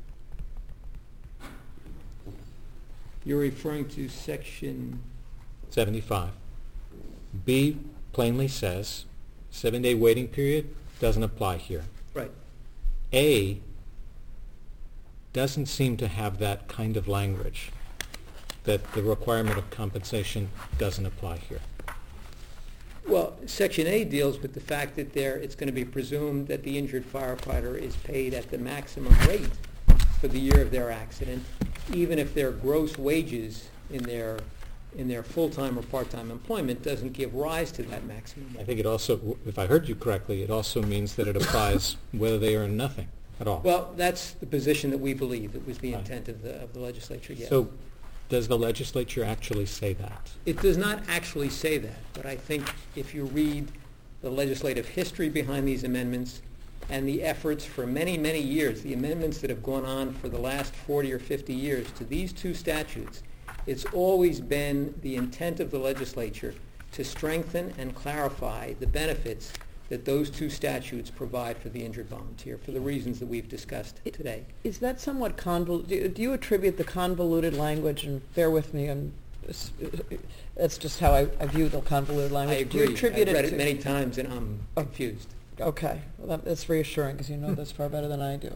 You're referring to section 75. B plainly says 7-day waiting period doesn't apply here. right. A doesn't seem to have that kind of language, that the requirement of compensation doesn't apply here. Well, Section A deals with the fact that it's going to be presumed that the injured firefighter is paid at the maximum rate for the year of their accident, even if their gross wages in their full-time or part-time employment doesn't give rise to that maximum I rate. think it also, if I heard you correctly, it also means that it applies whether they earn nothing at all. Well, that's the position that we believe. It was the Right. intent of the legislature, yes. So does the legislature actually say that? It does not actually say that, but I think if you read the legislative history behind these amendments and the efforts for many, many years, the amendments that have gone on for the last 40 or 50 years to these two statutes, it's always been the intent of the legislature to strengthen and clarify the benefits that those two statutes provide for the injured volunteer for the reasons that we've discussed today. Is that somewhat convoluted? Do you attribute the convoluted language, and bear with me, and that's just how I view the convoluted I language. Do you agree. attribute I've read to- it many times and I'm confused. Okay, well, that's reassuring because you know this far better than I do.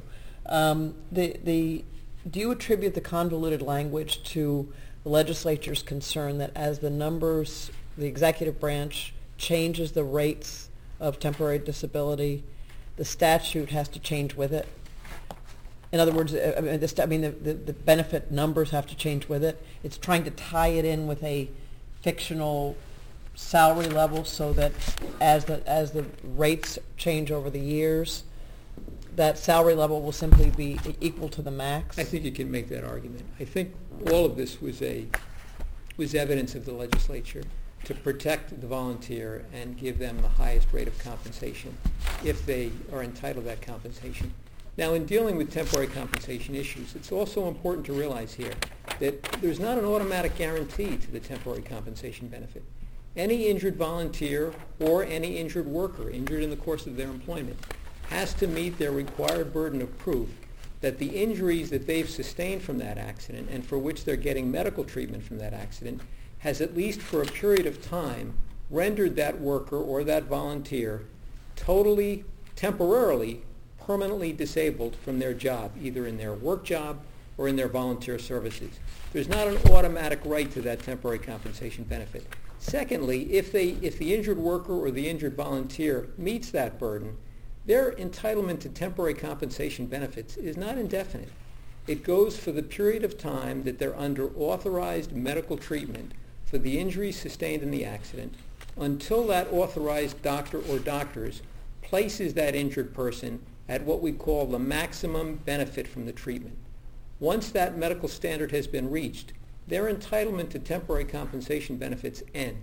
Do you attribute the convoluted language to the legislature's concern that as the numbers, the executive branch changes the rates of temporary disability, the statute has to change with it? In other words, the benefit numbers have to change with it. It's trying to tie it in with a fictional salary level so that as the rates change over the years, that salary level will simply be equal to the max? I think you can make that argument. I think all of this was evidence of the legislature to protect the volunteer and give them the highest rate of compensation if they are entitled to that compensation. Now, in dealing with temporary compensation issues, it's also important to realize here that there's not an automatic guarantee to the temporary compensation benefit. Any injured volunteer or any injured worker injured in the course of their employment has to meet their required burden of proof that the injuries that they've sustained from that accident and for which they're getting medical treatment from that accident has, at least for a period of time, rendered that worker or that volunteer totally, temporarily, permanently disabled from their job, either in their work job or in their volunteer services. There's not an automatic right to that temporary compensation benefit. Secondly, if the injured worker or the injured volunteer meets that burden, their entitlement to temporary compensation benefits is not indefinite. It goes for the period of time that they're under authorized medical treatment for the injuries sustained in the accident until that authorized doctor or doctors places that injured person at what we call the maximum benefit from the treatment. Once that medical standard has been reached, their entitlement to temporary compensation benefits ends.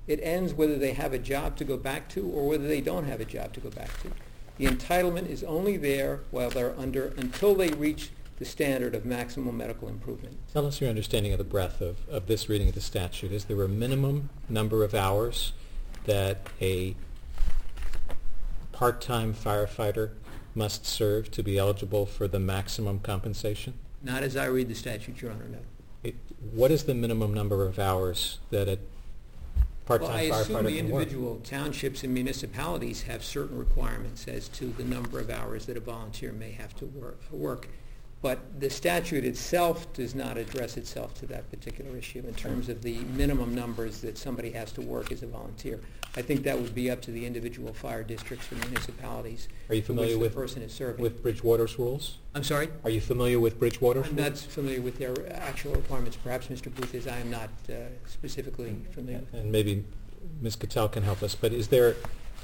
It ends whether they have a job to go back to or whether they don't have a job to go back to. The entitlement is only there while they're until they reach the standard of maximum medical improvement. Tell us your understanding of the breadth of this reading of the statute. Is there a minimum number of hours that a part-time firefighter must serve to be eligible for the maximum compensation? Not as I read the statute, Your Honor, no. What is the minimum number of hours that a part-time Well, I firefighter assume the can work? individual townships and municipalities have certain requirements as to the number of hours that a volunteer may have to work. But the statute itself does not address itself to that particular issue in terms of the minimum numbers that somebody has to work as a volunteer. I think that would be up to the individual fire districts or municipalities. Are you familiar for which with the person is serving. with Bridgewater's rules? I'm sorry? Are you familiar with Bridgewater's I'm rules? not familiar with their actual requirements. Perhaps Mr. Booth is. I am not specifically familiar with And maybe Ms. Cattell can help us, but is there,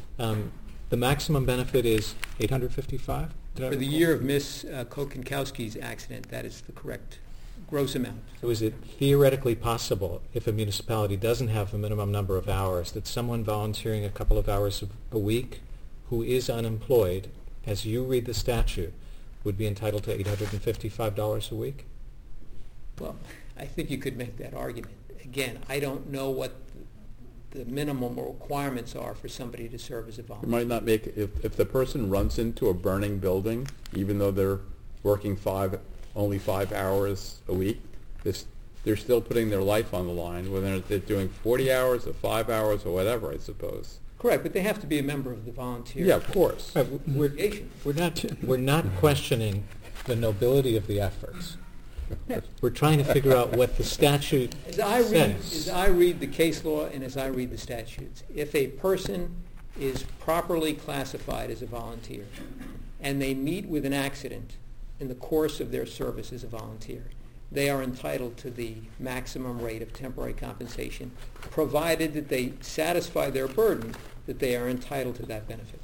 the maximum benefit is $855? For the year of Ms. Kokinkowski's accident, that is the correct gross amount. So is it theoretically possible, if a municipality doesn't have a minimum number of hours, that someone volunteering a couple of hours a week who is unemployed, as you read the statute, would be entitled to $855 a week? Well, I think you could make that argument. Again, I don't know what the minimum requirements are for somebody to serve as a You volunteer. might not make, if the person runs into a burning building, even though they're working only 5 hours a week, they're still putting their life on the line, whether they're doing 40 hours or 5 hours or whatever, I suppose. Correct, but they have to be a member of the volunteer Yeah, of course. association. We're not questioning the nobility of the efforts. We're trying to figure out what the statute As I says. read the case law and as I read the statutes, if a person is properly classified as a volunteer and they meet with an accident in the course of their service as a volunteer, they are entitled to the maximum rate of temporary compensation, provided that they satisfy their burden that they are entitled to that benefit.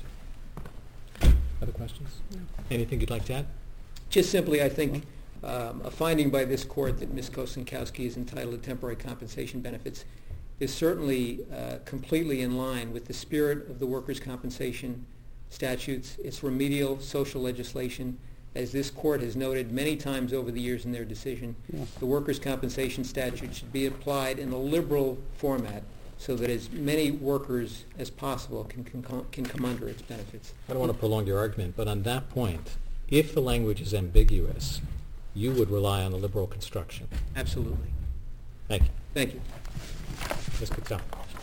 Other questions? Anything you'd like to add? Just simply, I think, a finding by this court that Ms. Kosinkowski is entitled to temporary compensation benefits is certainly completely in line with the spirit of the workers' compensation statutes. It's remedial social legislation. As this court has noted many times over the years in their decision, the workers' compensation statute should be applied in a liberal format so that as many workers as possible can come under its benefits. I don't want to prolong your argument, but on that point, if the language is ambiguous, you would rely on a liberal construction. Absolutely. Thank you. Thank you. Ms. Cattell.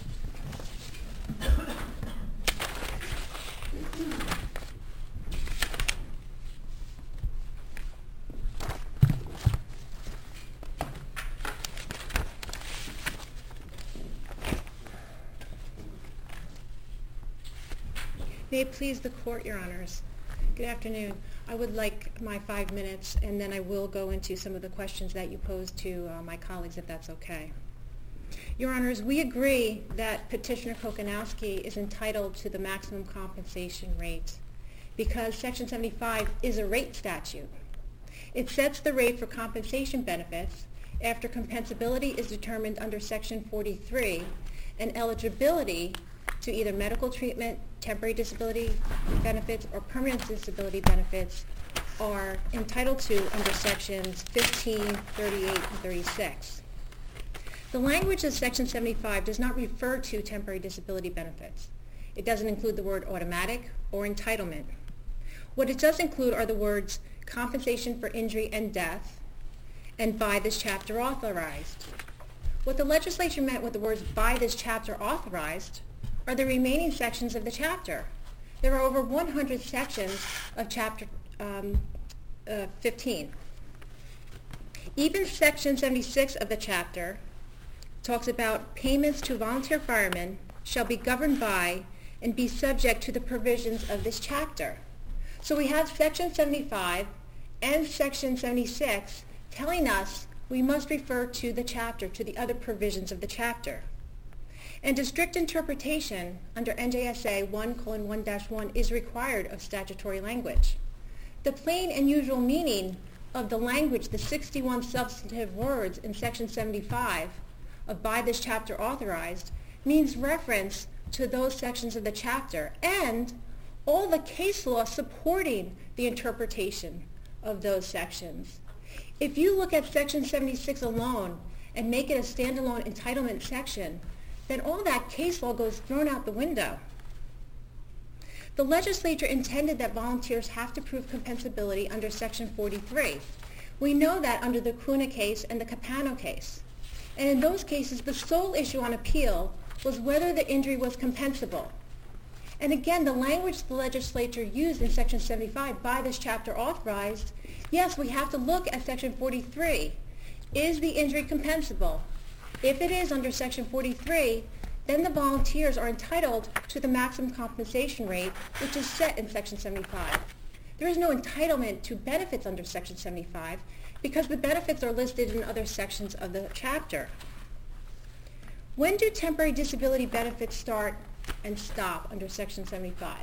May it please the court, Your Honors. Good afternoon. I would like my 5 minutes, and then I will go into some of the questions that you posed to my colleagues, if that's okay. Your Honors, we agree that Petitioner Kokanowski is entitled to the maximum compensation rate because Section 75 is a rate statute. It sets the rate for compensation benefits after compensability is determined under Section 43 and eligibility to either medical treatment, temporary disability benefits, or permanent disability benefits are entitled to under Sections 15, 38, and 36. The language of Section 75 does not refer to temporary disability benefits. It doesn't include the word automatic or entitlement. What it does include are the words compensation for injury and death and by this chapter authorized. What the legislature meant with the words by this chapter authorized are the remaining sections of the chapter. There are over 100 sections of Chapter 15. Even Section 76 of the chapter talks about payments to volunteer firemen shall be governed by and be subject to the provisions of this chapter. So we have Section 75 and Section 76 telling us we must refer to the chapter, to the other provisions of the chapter. And a strict interpretation under NJSA 1:1-1 is required of statutory language. The plain and usual meaning of the language, the 61 substantive words in Section 75 of by this chapter authorized, means reference to those sections of the chapter and all the case law supporting the interpretation of those sections. If you look at Section 76 alone and make it a standalone entitlement section, then all that case law goes thrown out the window. The legislature intended that volunteers have to prove compensability under Section 43. We know that under the Kuna case and the Capano case. And in those cases, the sole issue on appeal was whether the injury was compensable. And again, the language the legislature used in Section 75 by this chapter authorized, yes, we have to look at Section 43. Is the injury compensable? If it is under Section 43, then the volunteers are entitled to the maximum compensation rate, which is set in Section 75. There is no entitlement to benefits under Section 75 because the benefits are listed in other sections of the chapter. When do temporary disability benefits start and stop under Section 75?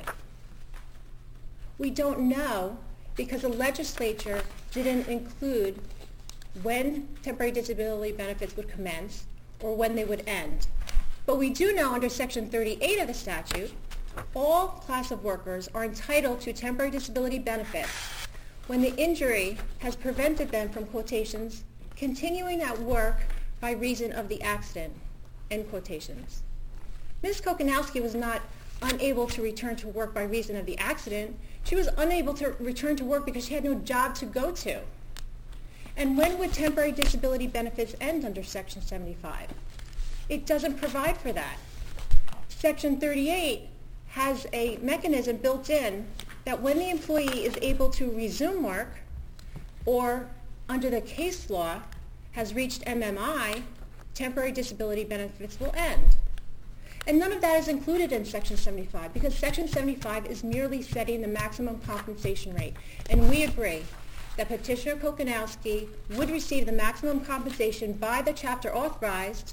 We don't know because the legislature didn't include when temporary disability benefits would commence or when they would end. But we do know under Section 38 of the statute, all class of workers are entitled to temporary disability benefits when the injury has prevented them from, quotations, continuing at work by reason of the accident, end quotations. Ms. Kokanowski was not unable to return to work by reason of the accident. She was unable to return to work because she had no job to go to. And when would temporary disability benefits end under Section 75? It doesn't provide for that. Section 38 has a mechanism built in that when the employee is able to resume work or under the case law has reached MMI, temporary disability benefits will end. And none of that is included in Section 75 because Section 75 is merely setting the maximum compensation rate. And we agree that Petitioner Kokanowski would receive the maximum compensation by the chapter authorized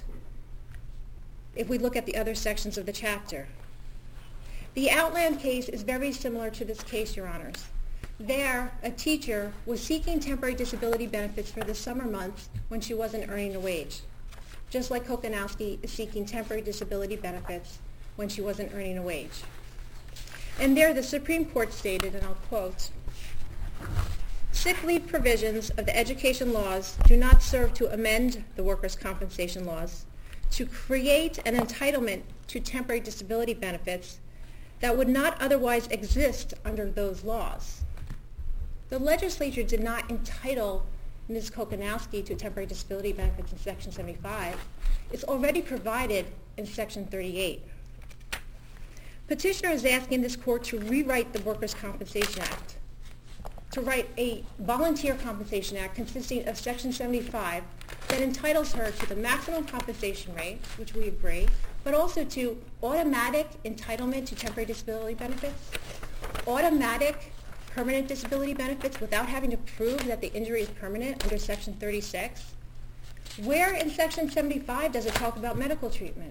if we look at the other sections of the chapter. The Outland case is very similar to this case, Your Honors. There, a teacher was seeking temporary disability benefits for the summer months when she wasn't earning a wage, just like Kokanowski is seeking temporary disability benefits when she wasn't earning a wage. And there, the Supreme Court stated, and I'll quote, "Sick leave provisions of the education laws do not serve to amend the workers' compensation laws to create an entitlement to temporary disability benefits that would not otherwise exist under those laws." The legislature did not entitle Ms. Kokanowski to temporary disability benefits in Section 75. It's already provided in Section 38. Petitioner is asking this court to rewrite the Workers' Compensation Act, to write a volunteer compensation act consisting of Section 75 that entitles her to the maximum compensation rate, which we agree, but also to automatic entitlement to temporary disability benefits, automatic permanent disability benefits without having to prove that the injury is permanent under Section 36. Where in Section 75 does it talk about medical treatment?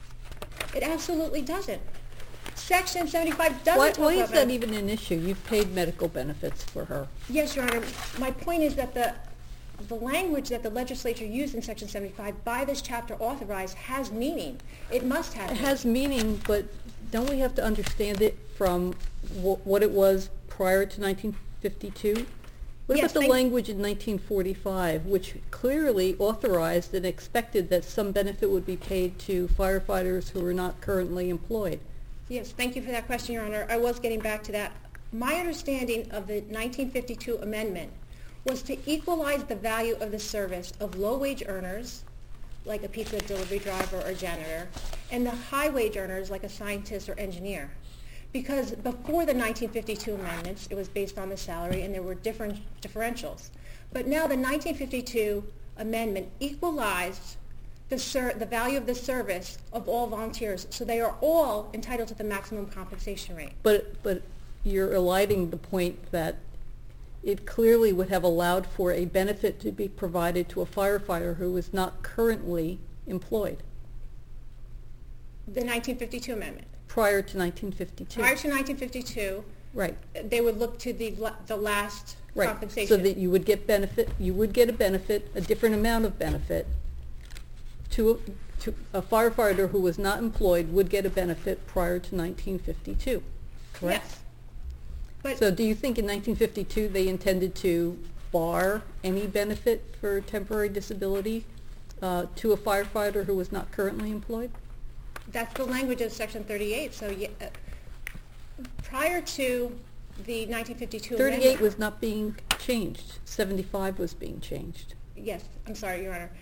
It absolutely doesn't. Section 75 doesn't talk about... Why is that even an issue? You've paid medical benefits for her. Yes, Your Honor. My point is that the language that the legislature used in Section 75 by this chapter authorized has meaning. It must have. It has meaning, but don't we have to understand it from what it was prior to 1952? What Yes, about the language in 1945, which clearly authorized and expected that some benefit would be paid to firefighters who are not currently employed? Yes, thank you for that question, Your Honor. I was getting back to that. My understanding of the 1952 amendment was to equalize the value of the service of low-wage earners, like a pizza delivery driver or janitor, and the high-wage earners, like a scientist or engineer. Because before the 1952 amendments, it was based on the salary and there were different differentials. But now the 1952 amendment equalized the value of the service of all volunteers, so they are all entitled to the maximum compensation rate. But you're eliding the point that it clearly would have allowed for a benefit to be provided to a firefighter who is not currently employed. The 1952 amendment. Prior to 1952. Prior to 1952, right. They would look to the last right. compensation. So that you would get benefit, a different amount of benefit a firefighter who was not employed would get a benefit prior to 1952, correct? Yes. But So do you think in 1952 they intended to bar any benefit for temporary disability to a firefighter who was not currently employed? that's the language of Section 38. So prior to the 1952 amendment... 38 was not being changed. 75 was being changed. Yes, I'm sorry, Your Honor.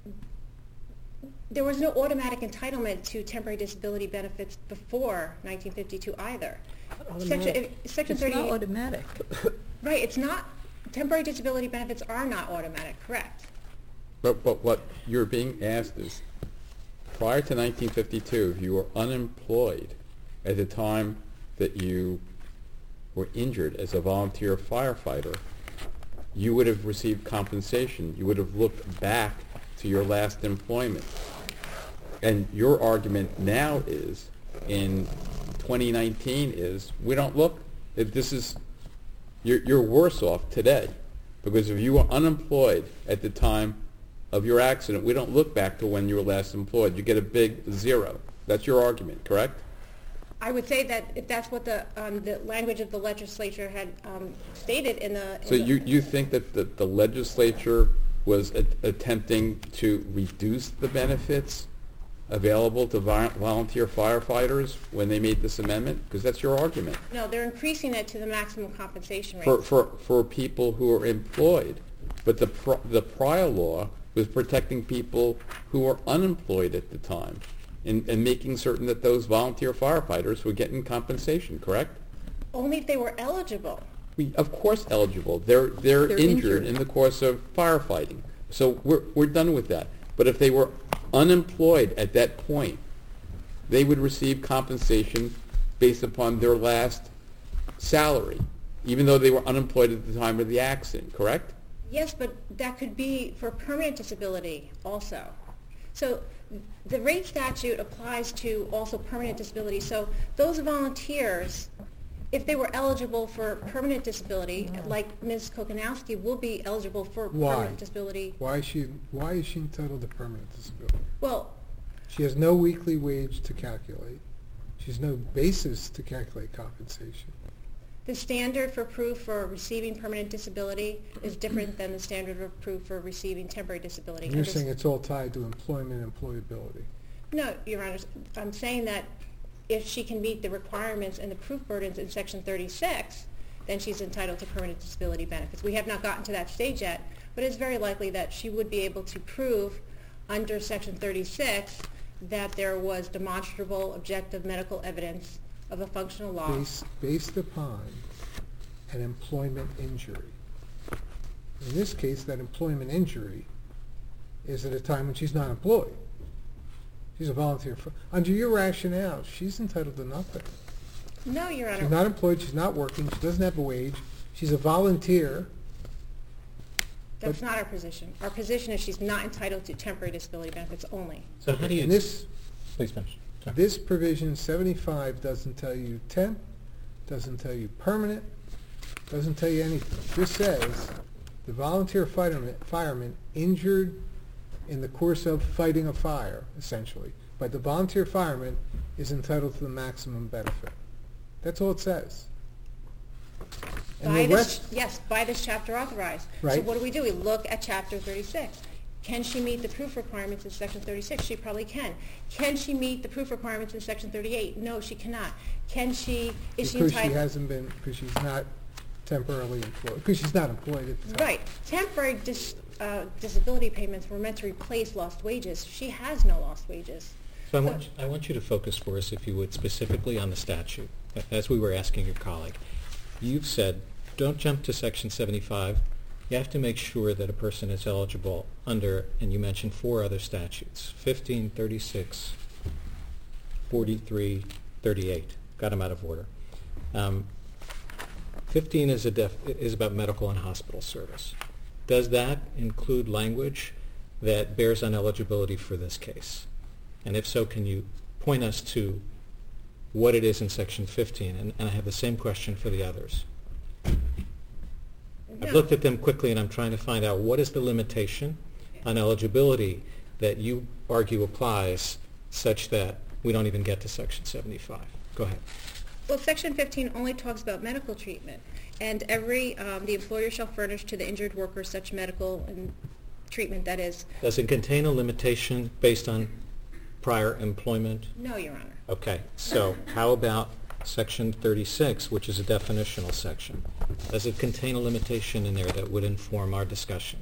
There was no automatic entitlement to temporary disability benefits before 1952 either. Section It's 38... not automatic. Right, it's not... Temporary disability benefits are not automatic, correct? But what you're being asked is, prior to 1952, if you were unemployed at the time that you were injured as a volunteer firefighter, you would have received compensation. You would have looked back to your last employment. And your argument now is, in 2019, is we don't look. If this is, you're worse off today, because if you were unemployed at the time of your accident, we don't look back to when you were last employed. You get a big zero. That's your argument, correct? I would say that if that's what the language of the legislature had stated in the... So you think that the legislature was attempting to reduce the benefits available to volunteer firefighters when they made this amendment? Because that's your argument. No, they're increasing it to the maximum compensation rate. For people who are employed. But the prior law was protecting people who were unemployed at the time and making certain that those volunteer firefighters were getting compensation, correct? Only if they were eligible. Of course eligible. They're injured in the course of firefighting. So we're done with that. But if they were unemployed at that point, they would receive compensation based upon their last salary, even though they were unemployed at the time of the accident, correct? Yes, but that could be for permanent disability also. So the rate statute applies to also permanent disability. So those volunteers, if they were eligible for permanent disability, like Ms. Kokanowski will be eligible for permanent disability. Why is she entitled to permanent disability? Well, She has no weekly wage to calculate. She has no basis to calculate compensation. the standard for proof for receiving permanent disability is different than the standard of proof for receiving temporary disability. And you're saying it's all tied to employment and employability. No, Your Honor, I'm saying that if she can meet the requirements and the proof burdens in Section 36, then she's entitled to permanent disability benefits. We have not gotten to that stage yet, but it's very likely that she would be able to prove under Section 36 that there was demonstrable objective medical evidence of a functional loss. Based upon an employment injury. In this case, that employment injury is at a time when she's not employed. She's a volunteer. Under your rationale, she's entitled to nothing. No, Your Honor. She's not employed, she's not working, she doesn't have a wage, she's a volunteer. That's not our position. Our position is she's not entitled to temporary disability benefits only. So how do you... And this, Please finish. Sorry. this provision 75 doesn't tell you temp, doesn't tell you permanent, doesn't tell you anything. This says the volunteer fireman injured in the course of fighting a fire, essentially. But the volunteer fireman is entitled to the maximum benefit. That's all it says. And By the this, rest, yes, by this chapter authorized. So Right. what do? We look at Chapter 36. Can she meet the proof requirements in Section 36? She probably can. Can she meet the proof requirements in Section 38? No, she cannot. Can she, is she because she entitled? hasn't been, because she's not temporarily employed, because she's not employed at the time. Right. Temporary disability payments were meant to replace lost wages. She has no lost wages. So I want you to focus for us, if you would, specifically on the statute, as we were asking your colleague. You've said, don't jump to Section 75. You have to make sure that a person is eligible under, and you mentioned 4 other statutes, 15, 36, 43, 38. Got them out of order. 15 is about medical and hospital service. Does that include language that bears on eligibility for this case? And if so, can you point us to what it is in Section 15? And I have the same question for the others. I've No. looked at them quickly, and I'm trying to find out what is the limitation on eligibility that you argue applies such that we don't even get to Section 75. Go ahead. Well, Section 15 only talks about medical treatment, and the employer shall furnish to the injured worker such medical and treatment that is. Does it contain a limitation based on prior employment? No, Your Honor. Okay, so how about Section 36, which is a definitional section? Does it contain a limitation in there that would inform our discussion?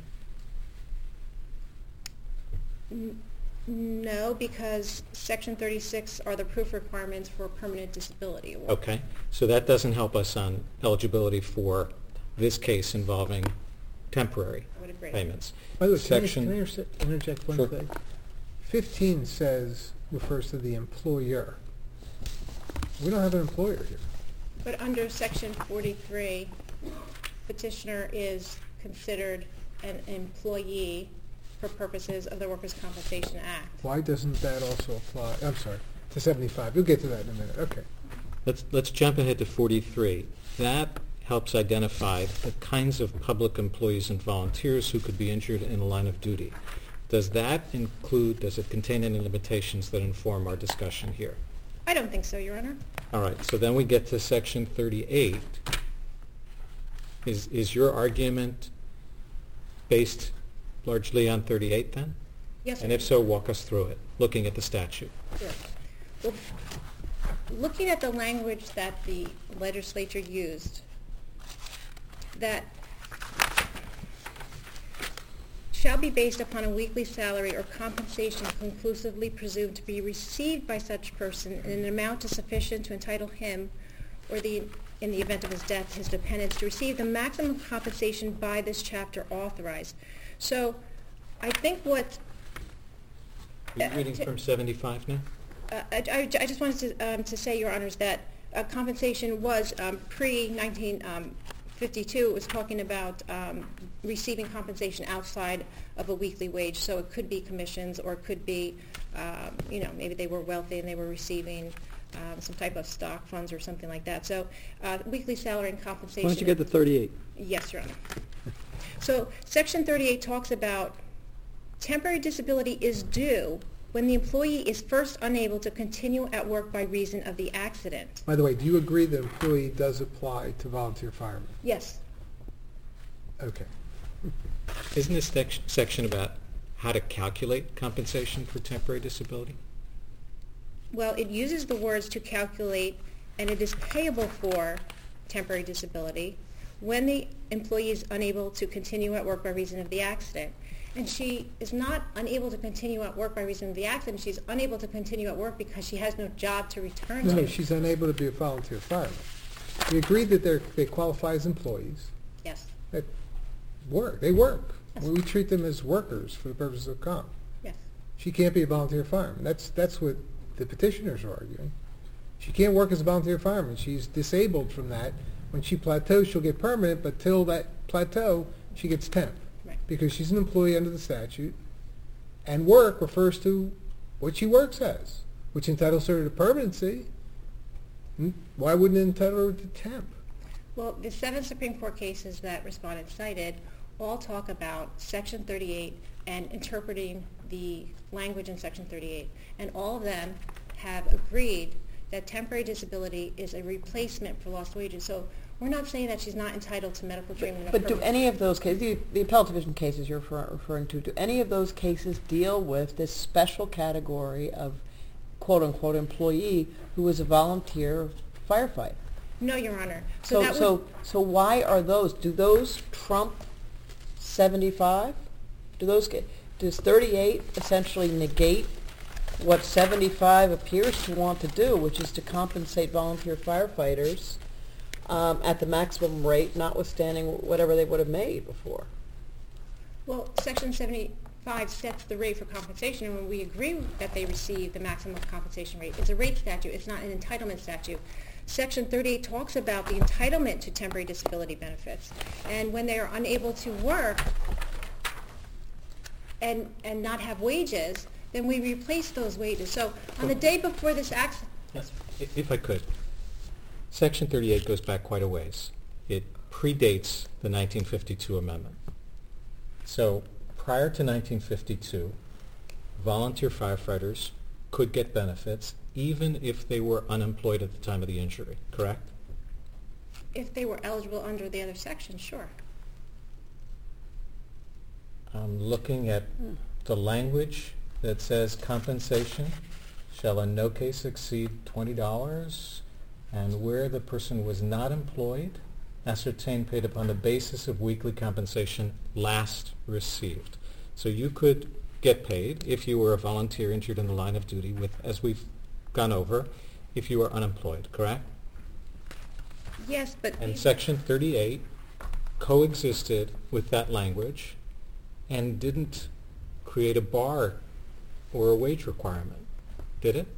No, because Section 36 are the proof requirements for permanent disability award. Okay, so that doesn't help us on eligibility for this case involving temporary I would agree. payments. By the way, Section- can I interject one Sure. thing? 15 refers to the employer. We don't have an employer here. But under Section 43, petitioner is considered an employee for purposes of the Workers' Compensation Act. Why doesn't that also apply, I'm sorry, to 75? You'll get to that in a minute, okay. Let's jump ahead to 43. That helps identify the kinds of public employees and volunteers who could be injured in the line of duty. Does it contain any limitations that inform our discussion here? I don't think so, Your Honor. All right, so then we get to Section 38. Is your argument based largely on 38 then? Yes, And Your if so, walk us through it, looking at the statute. Sure. Well, looking at the language that the legislature used, that shall be based upon a weekly salary or compensation conclusively presumed to be received by such person in an amount sufficient to entitle him or in the event of his death, his dependents, to receive the maximum compensation by this chapter authorized. So I think what... Are you reading from 75 now? I just wanted to say, Your Honors, that compensation was pre-1952. It was talking about receiving compensation outside of a weekly wage. So it could be commissions, or it could be, maybe they were wealthy and they were receiving some type of stock funds or something like that. So weekly salary and compensation. Why don't you get to 38? Yes, Your Honor. So Section 38 talks about temporary disability is due when the employee is first unable to continue at work by reason of the accident. By the way, do you agree that employee does apply to volunteer firemen? Yes. Okay. Isn't this section about how to calculate compensation for temporary disability? Well, it uses the words to calculate, and it is payable for temporary disability when the employee is unable to continue at work by reason of the accident. And she is not unable to continue at work by reason of the accident. She's unable to continue at work because she has no job to return to. No, she's unable to be a volunteer fireman. We agreed that they qualify as employees. Yes. That work. They work. Yes. We treat them as workers for the purposes of comp. Yes. She can't be a volunteer fireman. That's what the petitioners are arguing. She can't work as a volunteer fireman. She's disabled from that. When she plateaus, she'll get permanent, but till that plateau, she gets temp. Right. Because she's an employee under the statute, and work refers to what she works as, which entitles her to permanency. Why wouldn't it entitle her to temp? Well, the 7 Supreme Court cases that respondents cited all talk about Section 38 and interpreting the language in Section 38, and all of them have agreed that temporary disability is a replacement for lost wages. So we're not saying that she's not entitled to medical treatment. But do any of those cases, the appellate division cases you're referring to, do any of those cases deal with this special category of quote-unquote employee who is a volunteer firefighter? No, Your Honor. So why are those? Do those trump 75? Does 38 essentially negate what 75 appears to want to do, which is to compensate volunteer firefighters at the maximum rate, notwithstanding whatever they would have made before? Well, Section 75 sets the rate for compensation, and when we agree that they receive the maximum compensation rate, it's a rate statute. It's not an entitlement statute. Section 38 talks about the entitlement to temporary disability benefits, and when they are unable to work and not have wages, then we replace those wages. So on the day before this accident... If I could. Section 38 goes back quite a ways. It predates the 1952 amendment. So prior to 1952, volunteer firefighters could get benefits even if they were unemployed at the time of the injury, correct? If they were eligible under the other section, sure. I'm looking at the language that says compensation shall in no case exceed $20, and where the person was not employed, ascertain paid upon the basis of weekly compensation last received. So you could get paid if you were a volunteer injured in the line of duty with, as we've gone over, if you were unemployed, correct? Yes, but And Section 38 coexisted with that language and didn't create a bar or a wage requirement, did it?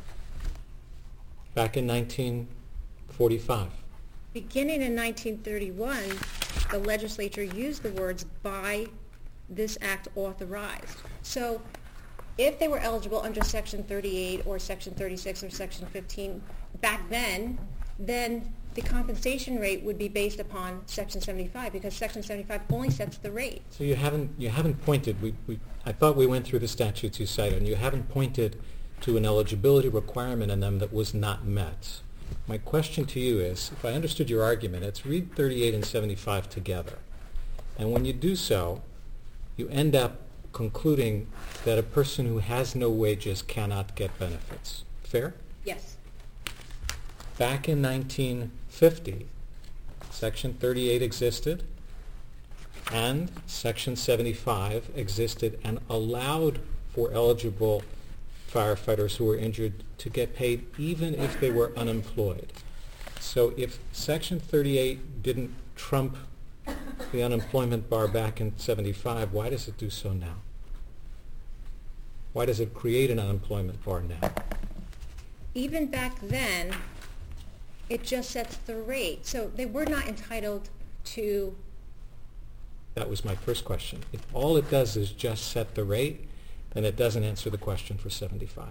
Back in 1945. beginning in 1931, the legislature used the words "by this act authorized." So if they were eligible under Section 38 or Section 36 or Section 15 back then the compensation rate would be based upon Section 75, because Section 75 only sets the rate. So you haven't pointed, I thought we went through the statutes you cited, and you haven't pointed to an eligibility requirement in them that was not met. My question to you is, if I understood your argument, it's read 38 and 75 together. And when you do so, you end up concluding that a person who has no wages cannot get benefits. Fair? Yes. Back in 1950, Section 38 existed, and Section 75 existed and allowed for eligible firefighters who were injured to get paid even if they were unemployed. So if Section 38 didn't trump the unemployment bar back in 75, why does it do so now? Why does it create an unemployment bar now? Even back then, it just sets the rate. So they were not entitled to... That was my first question. If all it does is just set the rate, then it doesn't answer the question for 75.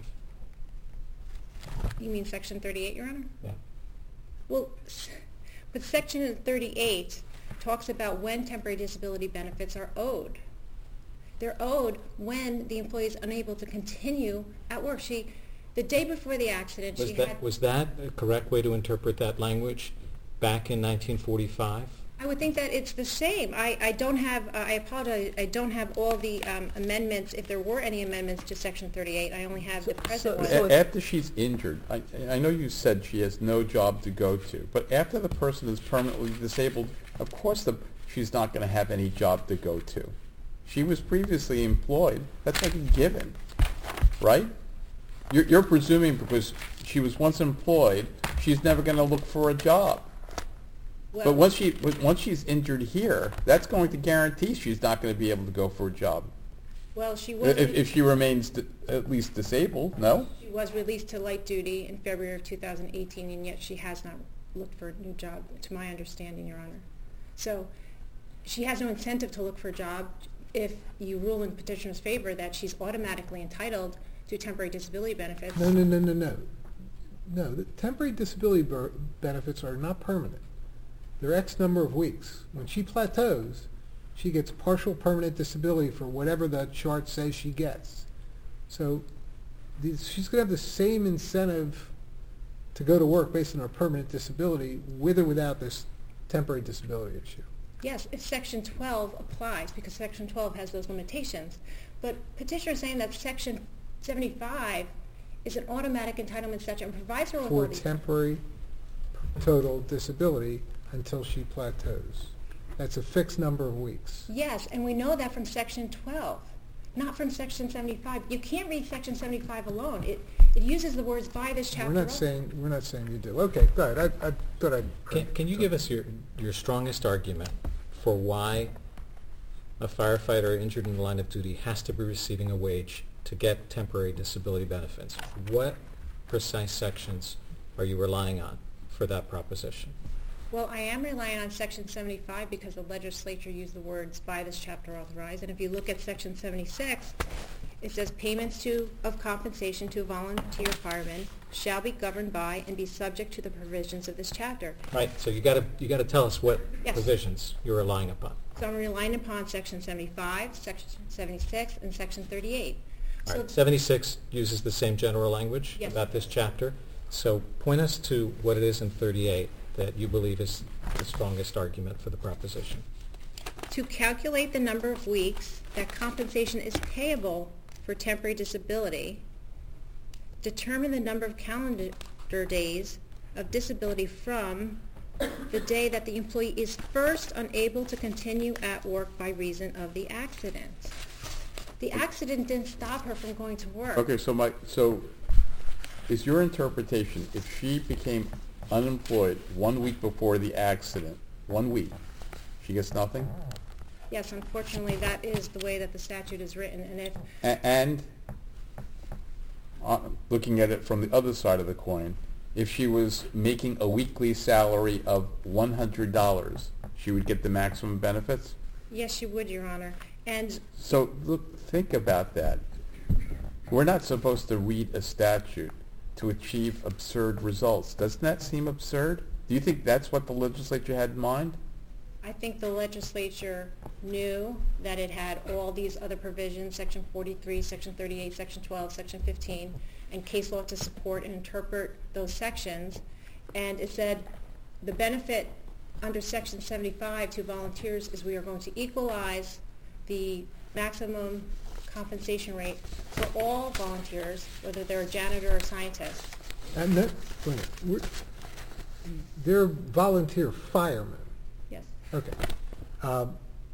You mean Section 38, Your Honor? Yeah. Well, but Section 38 talks about when temporary disability benefits are owed. They're owed when the employee is unable to continue at work. The day before the accident, Was that a correct way to interpret that language back in 1945? I would think that it's the same. I don't have, I apologize, I don't have all the amendments, if there were any amendments to Section 38. I only have the present one. After she's injured, I know you said she has no job to go to, but after the person is permanently disabled, of course she's not going to have any job to go to. She was previously employed. That's like a given, right? You're presuming because she was once employed, she's never going to look for a job. Well, But once she's injured here, that's going to guarantee she's not going to be able to go for a job. well, she was If she remains at least disabled, no? she was released to light duty in February of 2018, and yet she has not looked for a new job, to my understanding, Your Honor. So she has no incentive to look for a job if you rule in petitioner's favor that she's automatically entitled to temporary disability benefits. No. No, the temporary disability benefits are not permanent. They're X number of weeks. When she plateaus, she gets partial permanent disability for whatever the chart says she gets. So she's going to have the same incentive to go to work based on her permanent disability with or without this temporary disability issue. Yes, if Section 12 applies, because Section 12 has those limitations. But petitioner is saying that Section 75 is an automatic entitlement section and provides her with all For these... temporary total disability until she plateaus. That's a fixed number of weeks. Yes, and we know that from Section 12, not from Section 75. You can't read Section 75 alone. It uses the words by this chapter. We're not saying you do. Okay, go ahead. I thought I'd... Can you give us your strongest argument for why a firefighter injured in the line of duty has to be receiving a wage to get temporary disability benefits? What precise sections are you relying on for that proposition? Well, I am relying on Section 75 because the legislature used the words by this chapter authorized. And if you look at Section 76, it says payments of compensation to volunteer firemen shall be governed by and be subject to the provisions of this chapter. Right, so you got to tell us what Yes. provisions you're relying upon. So I'm relying upon Section 75, Section 76, and Section 38. All So- right, 76 uses the same general language Yes. about this chapter. So point us to what it is in 38 that you believe is the strongest argument for the proposition. To calculate the number of weeks that compensation is payable for temporary disability, determine the number of calendar days of disability from the day that the employee is first unable to continue at work by reason of the accident. The accident didn't stop her from going to work. Okay, so is your interpretation, if she became unemployed 1 week before the accident, 1 week, she gets nothing? Yes, unfortunately, that is the way that the statute is written, and if And looking at it from the other side of the coin, if she was making a weekly salary of $100, she would get the maximum benefits? yes, you would, Your Honor. And So look, think about that. We're not supposed to read a statute to achieve absurd results. Doesn't that seem absurd? Do you think that's what the legislature had in mind? I think the legislature knew that it had all these other provisions, Section 43, Section 38, Section 12, Section 15, and case law to support and interpret those sections. And it said the benefit under Section 75 to volunteers is we are going to equalize the maximum compensation rate for all volunteers, whether they're a janitor or a scientist. And that, wait a minute, they're volunteer firemen. Yes. Okay. All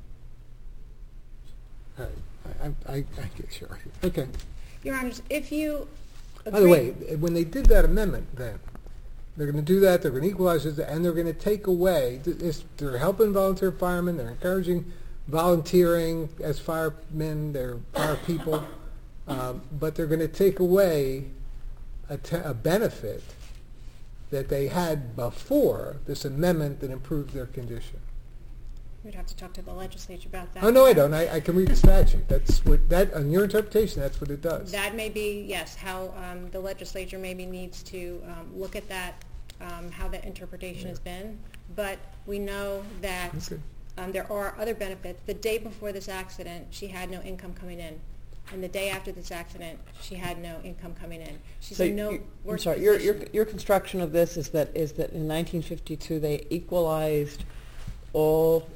right. I get sure. Okay. Your Honors, if you By the way, when they did that amendment, then they're going to do that. They're going to equalize it, and they're going to take away. They're helping volunteer firemen. They're encouraging volunteering as firemen. They're fire people, but they're going to take away a benefit that they had before this amendment that improved their condition. We'd have to talk to the legislature about that. Oh no, I don't. I can read the statute. That's what that on your interpretation. That's what it does. That may be, yes, how the legislature maybe needs to look at that, how that interpretation has been. But we know that Okay. there are other benefits. The day before this accident, she had no income coming in. And the day after this accident, she had no income coming in. She's So in no I'm worse sorry, position. your construction of this is that in 1952 they equalized all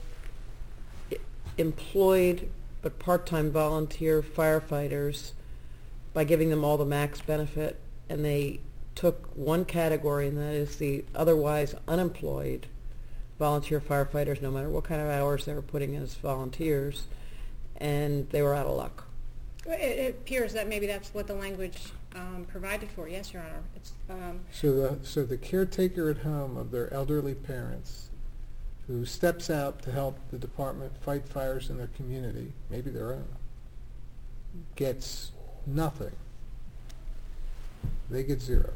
employed but part-time volunteer firefighters by giving them all the max benefit, and they took one category, and that is the otherwise unemployed volunteer firefighters, no matter what kind of hours they were putting in as volunteers, and they were out of luck. It appears that maybe that's what the language provided for. Yes, Your Honor. It's, So the caretaker at home of their elderly parents who steps out to help the department fight fires in their community, maybe their own, gets nothing. They get zero.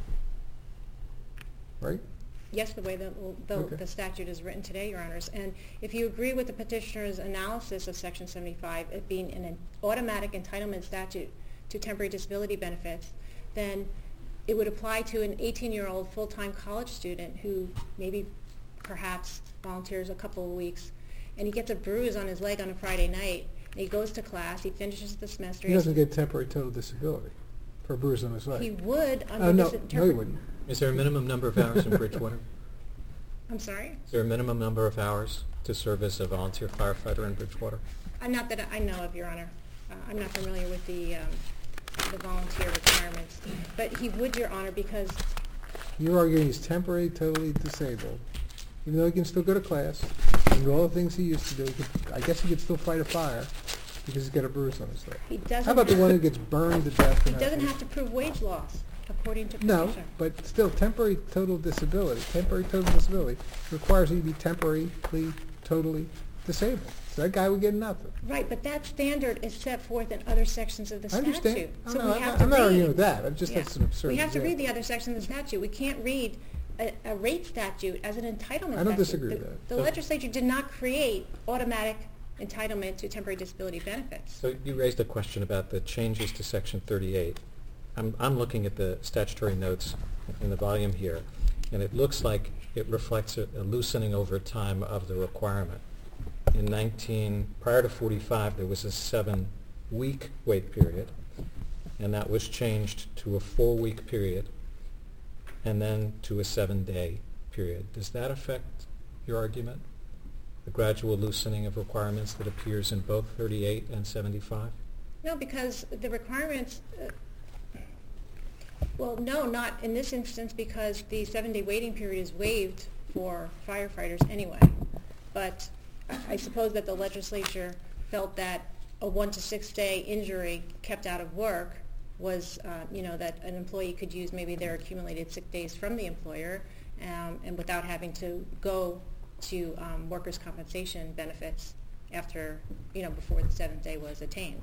Right? yes, the way Okay. the statute is written today, Your Honors. And if you agree with the petitioner's analysis of Section 75, it being an automatic entitlement statute to temporary disability benefits, then it would apply to an 18-year-old full-time college student who maybe perhaps volunteers a couple of weeks, and he gets a bruise on his leg on a Friday night, and he goes to class, he finishes the semester. He doesn't get temporary total disability for a bruise on his leg. He would under Oh, no, this no, he wouldn't. Is there a minimum number of hours in Bridgewater? I'm sorry? Is there a minimum number of hours to serve as a volunteer firefighter in Bridgewater? Not that I know of, Your Honor. I'm not familiar with the volunteer requirements. But he would, Your Honor, because You're arguing he's temporarily totally disabled, even though he can still go to class and do all the things he used to do. I guess he could still fight a fire because he's got a bruise on his leg. he doesn't How about the have- one who gets burned to death? He doesn't have to prove wage loss, according to No, petitioner. but still, temporary total disability requires you to be temporarily, totally disabled. So that guy would get nothing. Right, but that standard is set forth in other sections of the I statute. understand. So No, we I'm have not- to I'm not arguing read- with that. I'm just, Yeah. that's an absurd We have to read example. the other sections of the statute. We can't read a rate statute as an entitlement statute. I don't disagree with that. The legislature did not create automatic entitlement to temporary disability benefits. So you raised a question about the changes to Section 38. I'm looking at the statutory notes in the volume here, and it looks like it reflects a loosening over time of the requirement. Prior to 45, there was a 7-week wait period. and that was changed to a 4-week period and then to a 7-day period. Does that affect your argument? The gradual loosening of requirements that appears in both 38 and 75? No, because the requirements, well, no, not in this instance, because the 7-day waiting period is waived for firefighters anyway. But I suppose that the legislature felt that a 1 to 6 day injury kept out of work was, that an employee could use maybe their accumulated sick days from the employer and without having to go to workers' compensation benefits after, before the 7th day was attained.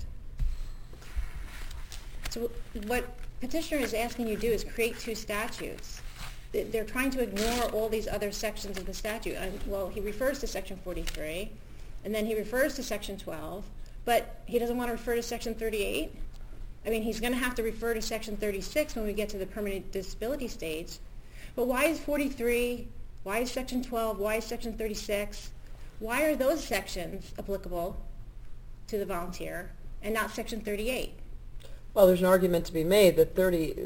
So what petitioner is asking you to do is create 2 statutes. They're trying to ignore all these other sections of the statute. Well, he refers to Section 43, and then he refers to Section 12, but he doesn't want to refer to Section 38. I mean, he's going to have to refer to Section 36 when we get to the permanent disability stage. But why is 43? Why is Section 12? Why is Section 36? Why are those sections applicable to the volunteer and not Section 38? Well, there's an argument to be made that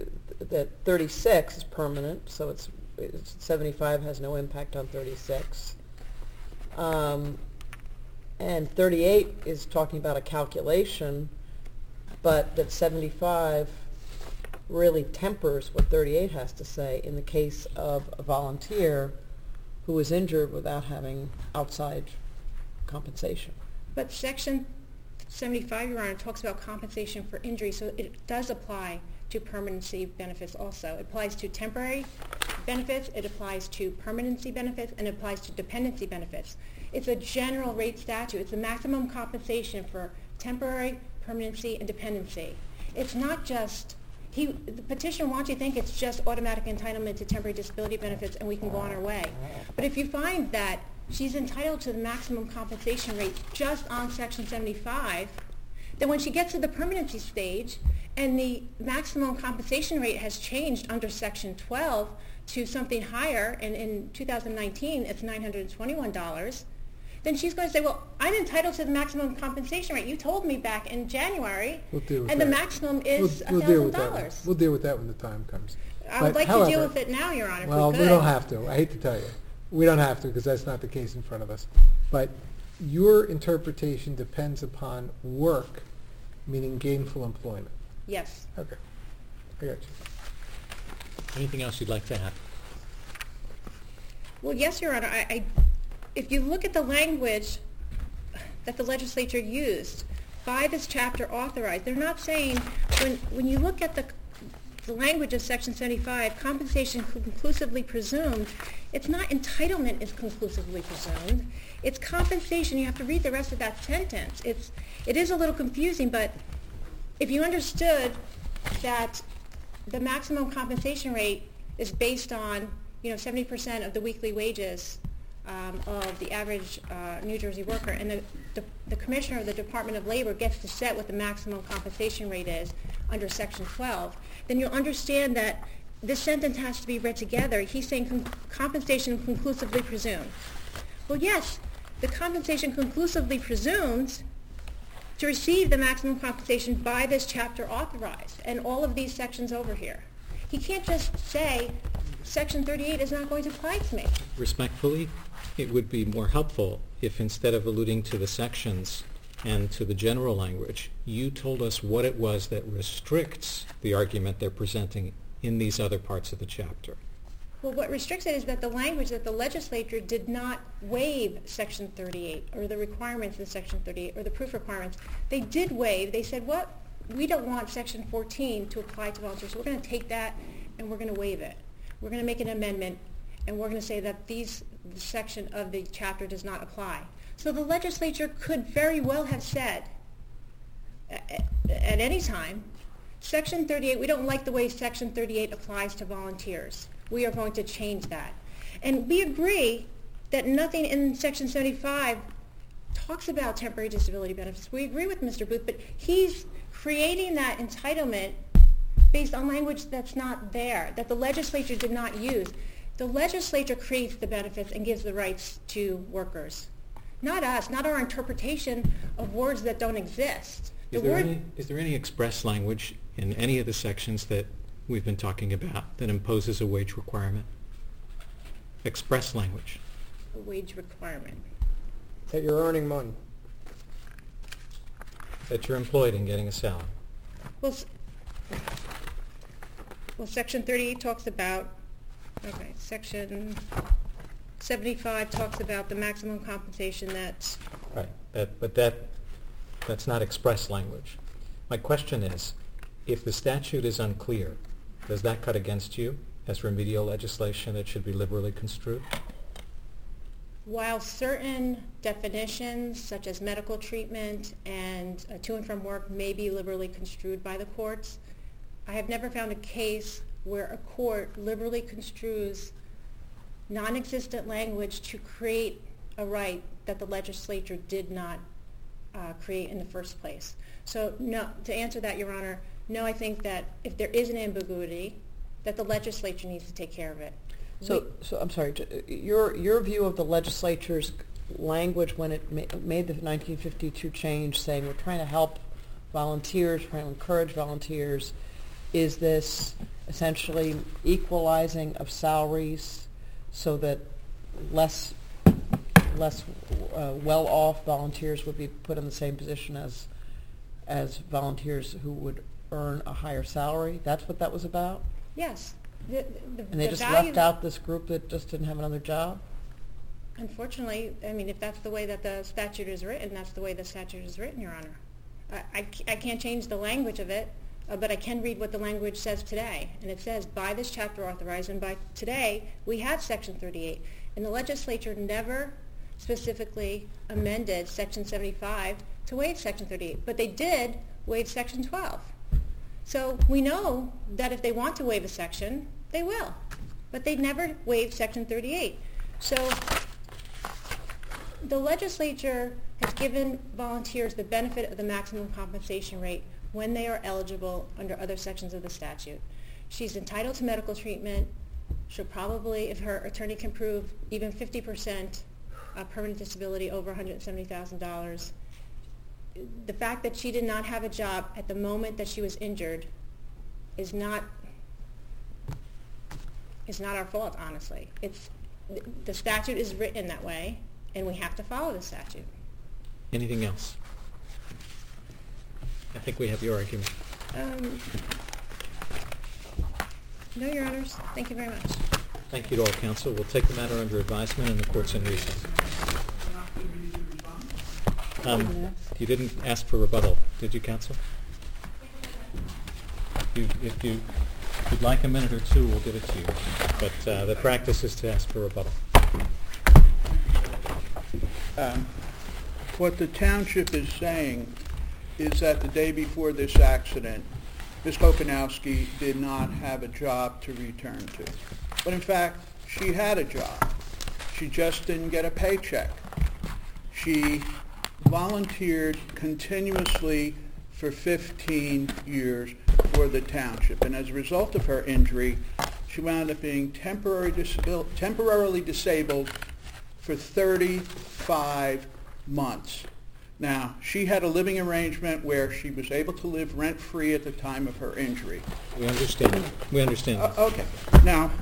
36 is permanent, so it's 75 has no impact on 36. And 38 is talking about a calculation, but that 75 really tempers what 38 has to say in the case of a volunteer who was injured without having outside compensation. But Section 75, Your Honor, talks about compensation for injury, so it does apply to permanency benefits also. It applies to temporary benefits, it applies to permanency benefits, and it applies to dependency benefits. It's a general rate statute. It's the maximum compensation for temporary, permanency, and dependency. It's not just, the petitioner wants you to think it's just automatic entitlement to temporary disability benefits and we can go on our way. But if you find that she's entitled to the maximum compensation rate just on Section 75, then when she gets to the permanency stage and the maximum compensation rate has changed under Section 12 to something higher, and in 2019 it's $921, then she's going to say, well, I'm entitled to the maximum compensation rate. You told me back in January, We'll deal with and that. the maximum is We'll deal with that. $1,000. We'll deal with that when the time comes. I would But like to deal however- with it now, Your Honor, Well, if we we don't could. have to. I hate to tell you. We don't have to because that's not the case in front of us. But your interpretation depends upon work, meaning gainful employment. Yes. Okay. I got you. Anything else you'd like to add? Well, yes, Your Honor. If you look at the language that the legislature used by this chapter authorized, they're not saying, when you look at the language of Section 75, compensation conclusively presumed, it's not entitlement is conclusively presumed. It's compensation. You have to read the rest of that sentence. It is a little confusing, but if you understood that the maximum compensation rate is based on 70% of the weekly wages of the average New Jersey worker, and the commissioner of the Department of Labor gets to set what the maximum compensation rate is under Section 12, then you'll understand that this sentence has to be read together. He's saying compensation conclusively presumed. Well, yes, the compensation conclusively presumes to receive the maximum compensation by this chapter authorized, and all of these sections over here. He can't just say Section 38 is not going to apply to me. Respectfully, it would be more helpful if instead of alluding to the sections and to the general language, you told us what it was that restricts the argument they're presenting in these other parts of the chapter. Well, what restricts it is that the language that the legislature did not waive Section 38 or the requirements in Section 38 or the proof requirements. They did waive. They said, what? We don't want Section 14 to apply to volunteers, so we're going to take that and we're going to waive it. We're going to make an amendment and we're going to say that the section of the chapter does not apply. So the legislature could very well have said at any time, Section 38, we don't like the way Section 38 applies to volunteers. We are going to change that. And we agree that nothing in Section 75 talks about temporary disability benefits. We agree with Mr. Booth, but he's creating that entitlement based on language that's not there, that the legislature did not use. The legislature creates the benefits and gives the rights to workers. Not us, not our interpretation of words that don't exist. Is there any express language in any of the sections that we've been talking about that imposes a wage requirement? Express language. A wage requirement. That you're earning money. That you're employed and getting a salary. Well, Section 38 talks about, okay, Section 75 talks about the maximum compensation that's, Right. But that's not express language. My question is, if the statute is unclear, does that cut against you as remedial legislation that should be liberally construed? while certain definitions, such as medical treatment and to and from work, may be liberally construed by the courts, I have never found a case where a court liberally construes non-existent language to create a right that the legislature did not create in the first place. So no, to answer that, Your Honor, no, I think that if there is an ambiguity, that the legislature needs to take care of it. So I'm sorry, your view of the legislature's language when it made the 1952 change saying we're trying to help volunteers, trying to encourage volunteers, is this essentially equalizing of salaries so that less well-off volunteers would be put in the same position as volunteers who would earn a higher salary? That's what that was about? Yes. And they just left out this group that just didn't have another job? Unfortunately, I mean, if that's the way that the statute is written, that's the way the statute is written, Your Honor. I can't change the language of it, but I can read what the language says today. And it says, by this chapter authorized, and by today, we have Section 38. And the legislature never specifically amended Section 75 to waive Section 38, but they did waive Section 12. So we know that if they want to waive a section, they will. But they never waived Section 38. So the legislature has given volunteers the benefit of the maximum compensation rate when they are eligible under other sections of the statute. She's entitled to medical treatment. She'll probably, if her attorney can prove even 50% permanent disability over $170,000, the fact that she did not have a job at the moment that she was injured is not our fault, honestly. The statute is written that way, and we have to follow the statute. Anything else? I think we have your argument. No, Your Honors. Thank you very much. Thank you to all counsel. We'll take the matter under advisement, and the court's in recess. You didn't ask for rebuttal, did you, counsel? If you'd like a minute or two, we'll give it to you. But the practice is to ask for rebuttal. What the township is saying is that the day before this accident, Ms. Kokanowski did not have a job to return to. But in fact, she had a job. She just didn't get a paycheck. She volunteered continuously for 15 years for the township. And as a result of her injury, she wound up being temporarily disabled for 35 months. Now, she had a living arrangement where she was able to live rent-free at the time of her injury. We understand. We understand. Okay. Now,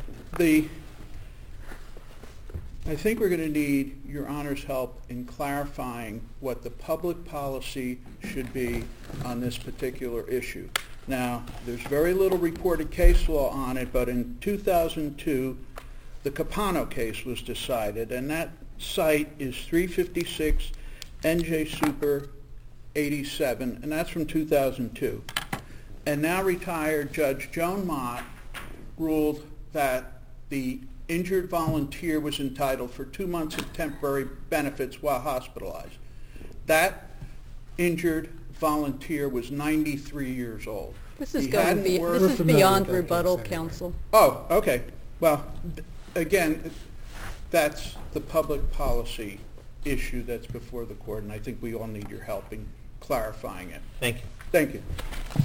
I think we're going to need Your Honor's help in clarifying what the public policy should be on this particular issue. Now, there's very little reported case law on it, but in 2002, the Capano case was decided, and that site is 356 NJ Super 87, and that's from 2002. And now retired Judge Joan Mott ruled that the injured volunteer was entitled for 2 months of temporary benefits while hospitalized. That injured volunteer was 93 years old. This is beyond rebuttal, counsel. Oh, okay. Well, again, that's the public policy issue that's before the court, and I think we all need your help in clarifying it. Thank you. Thank you.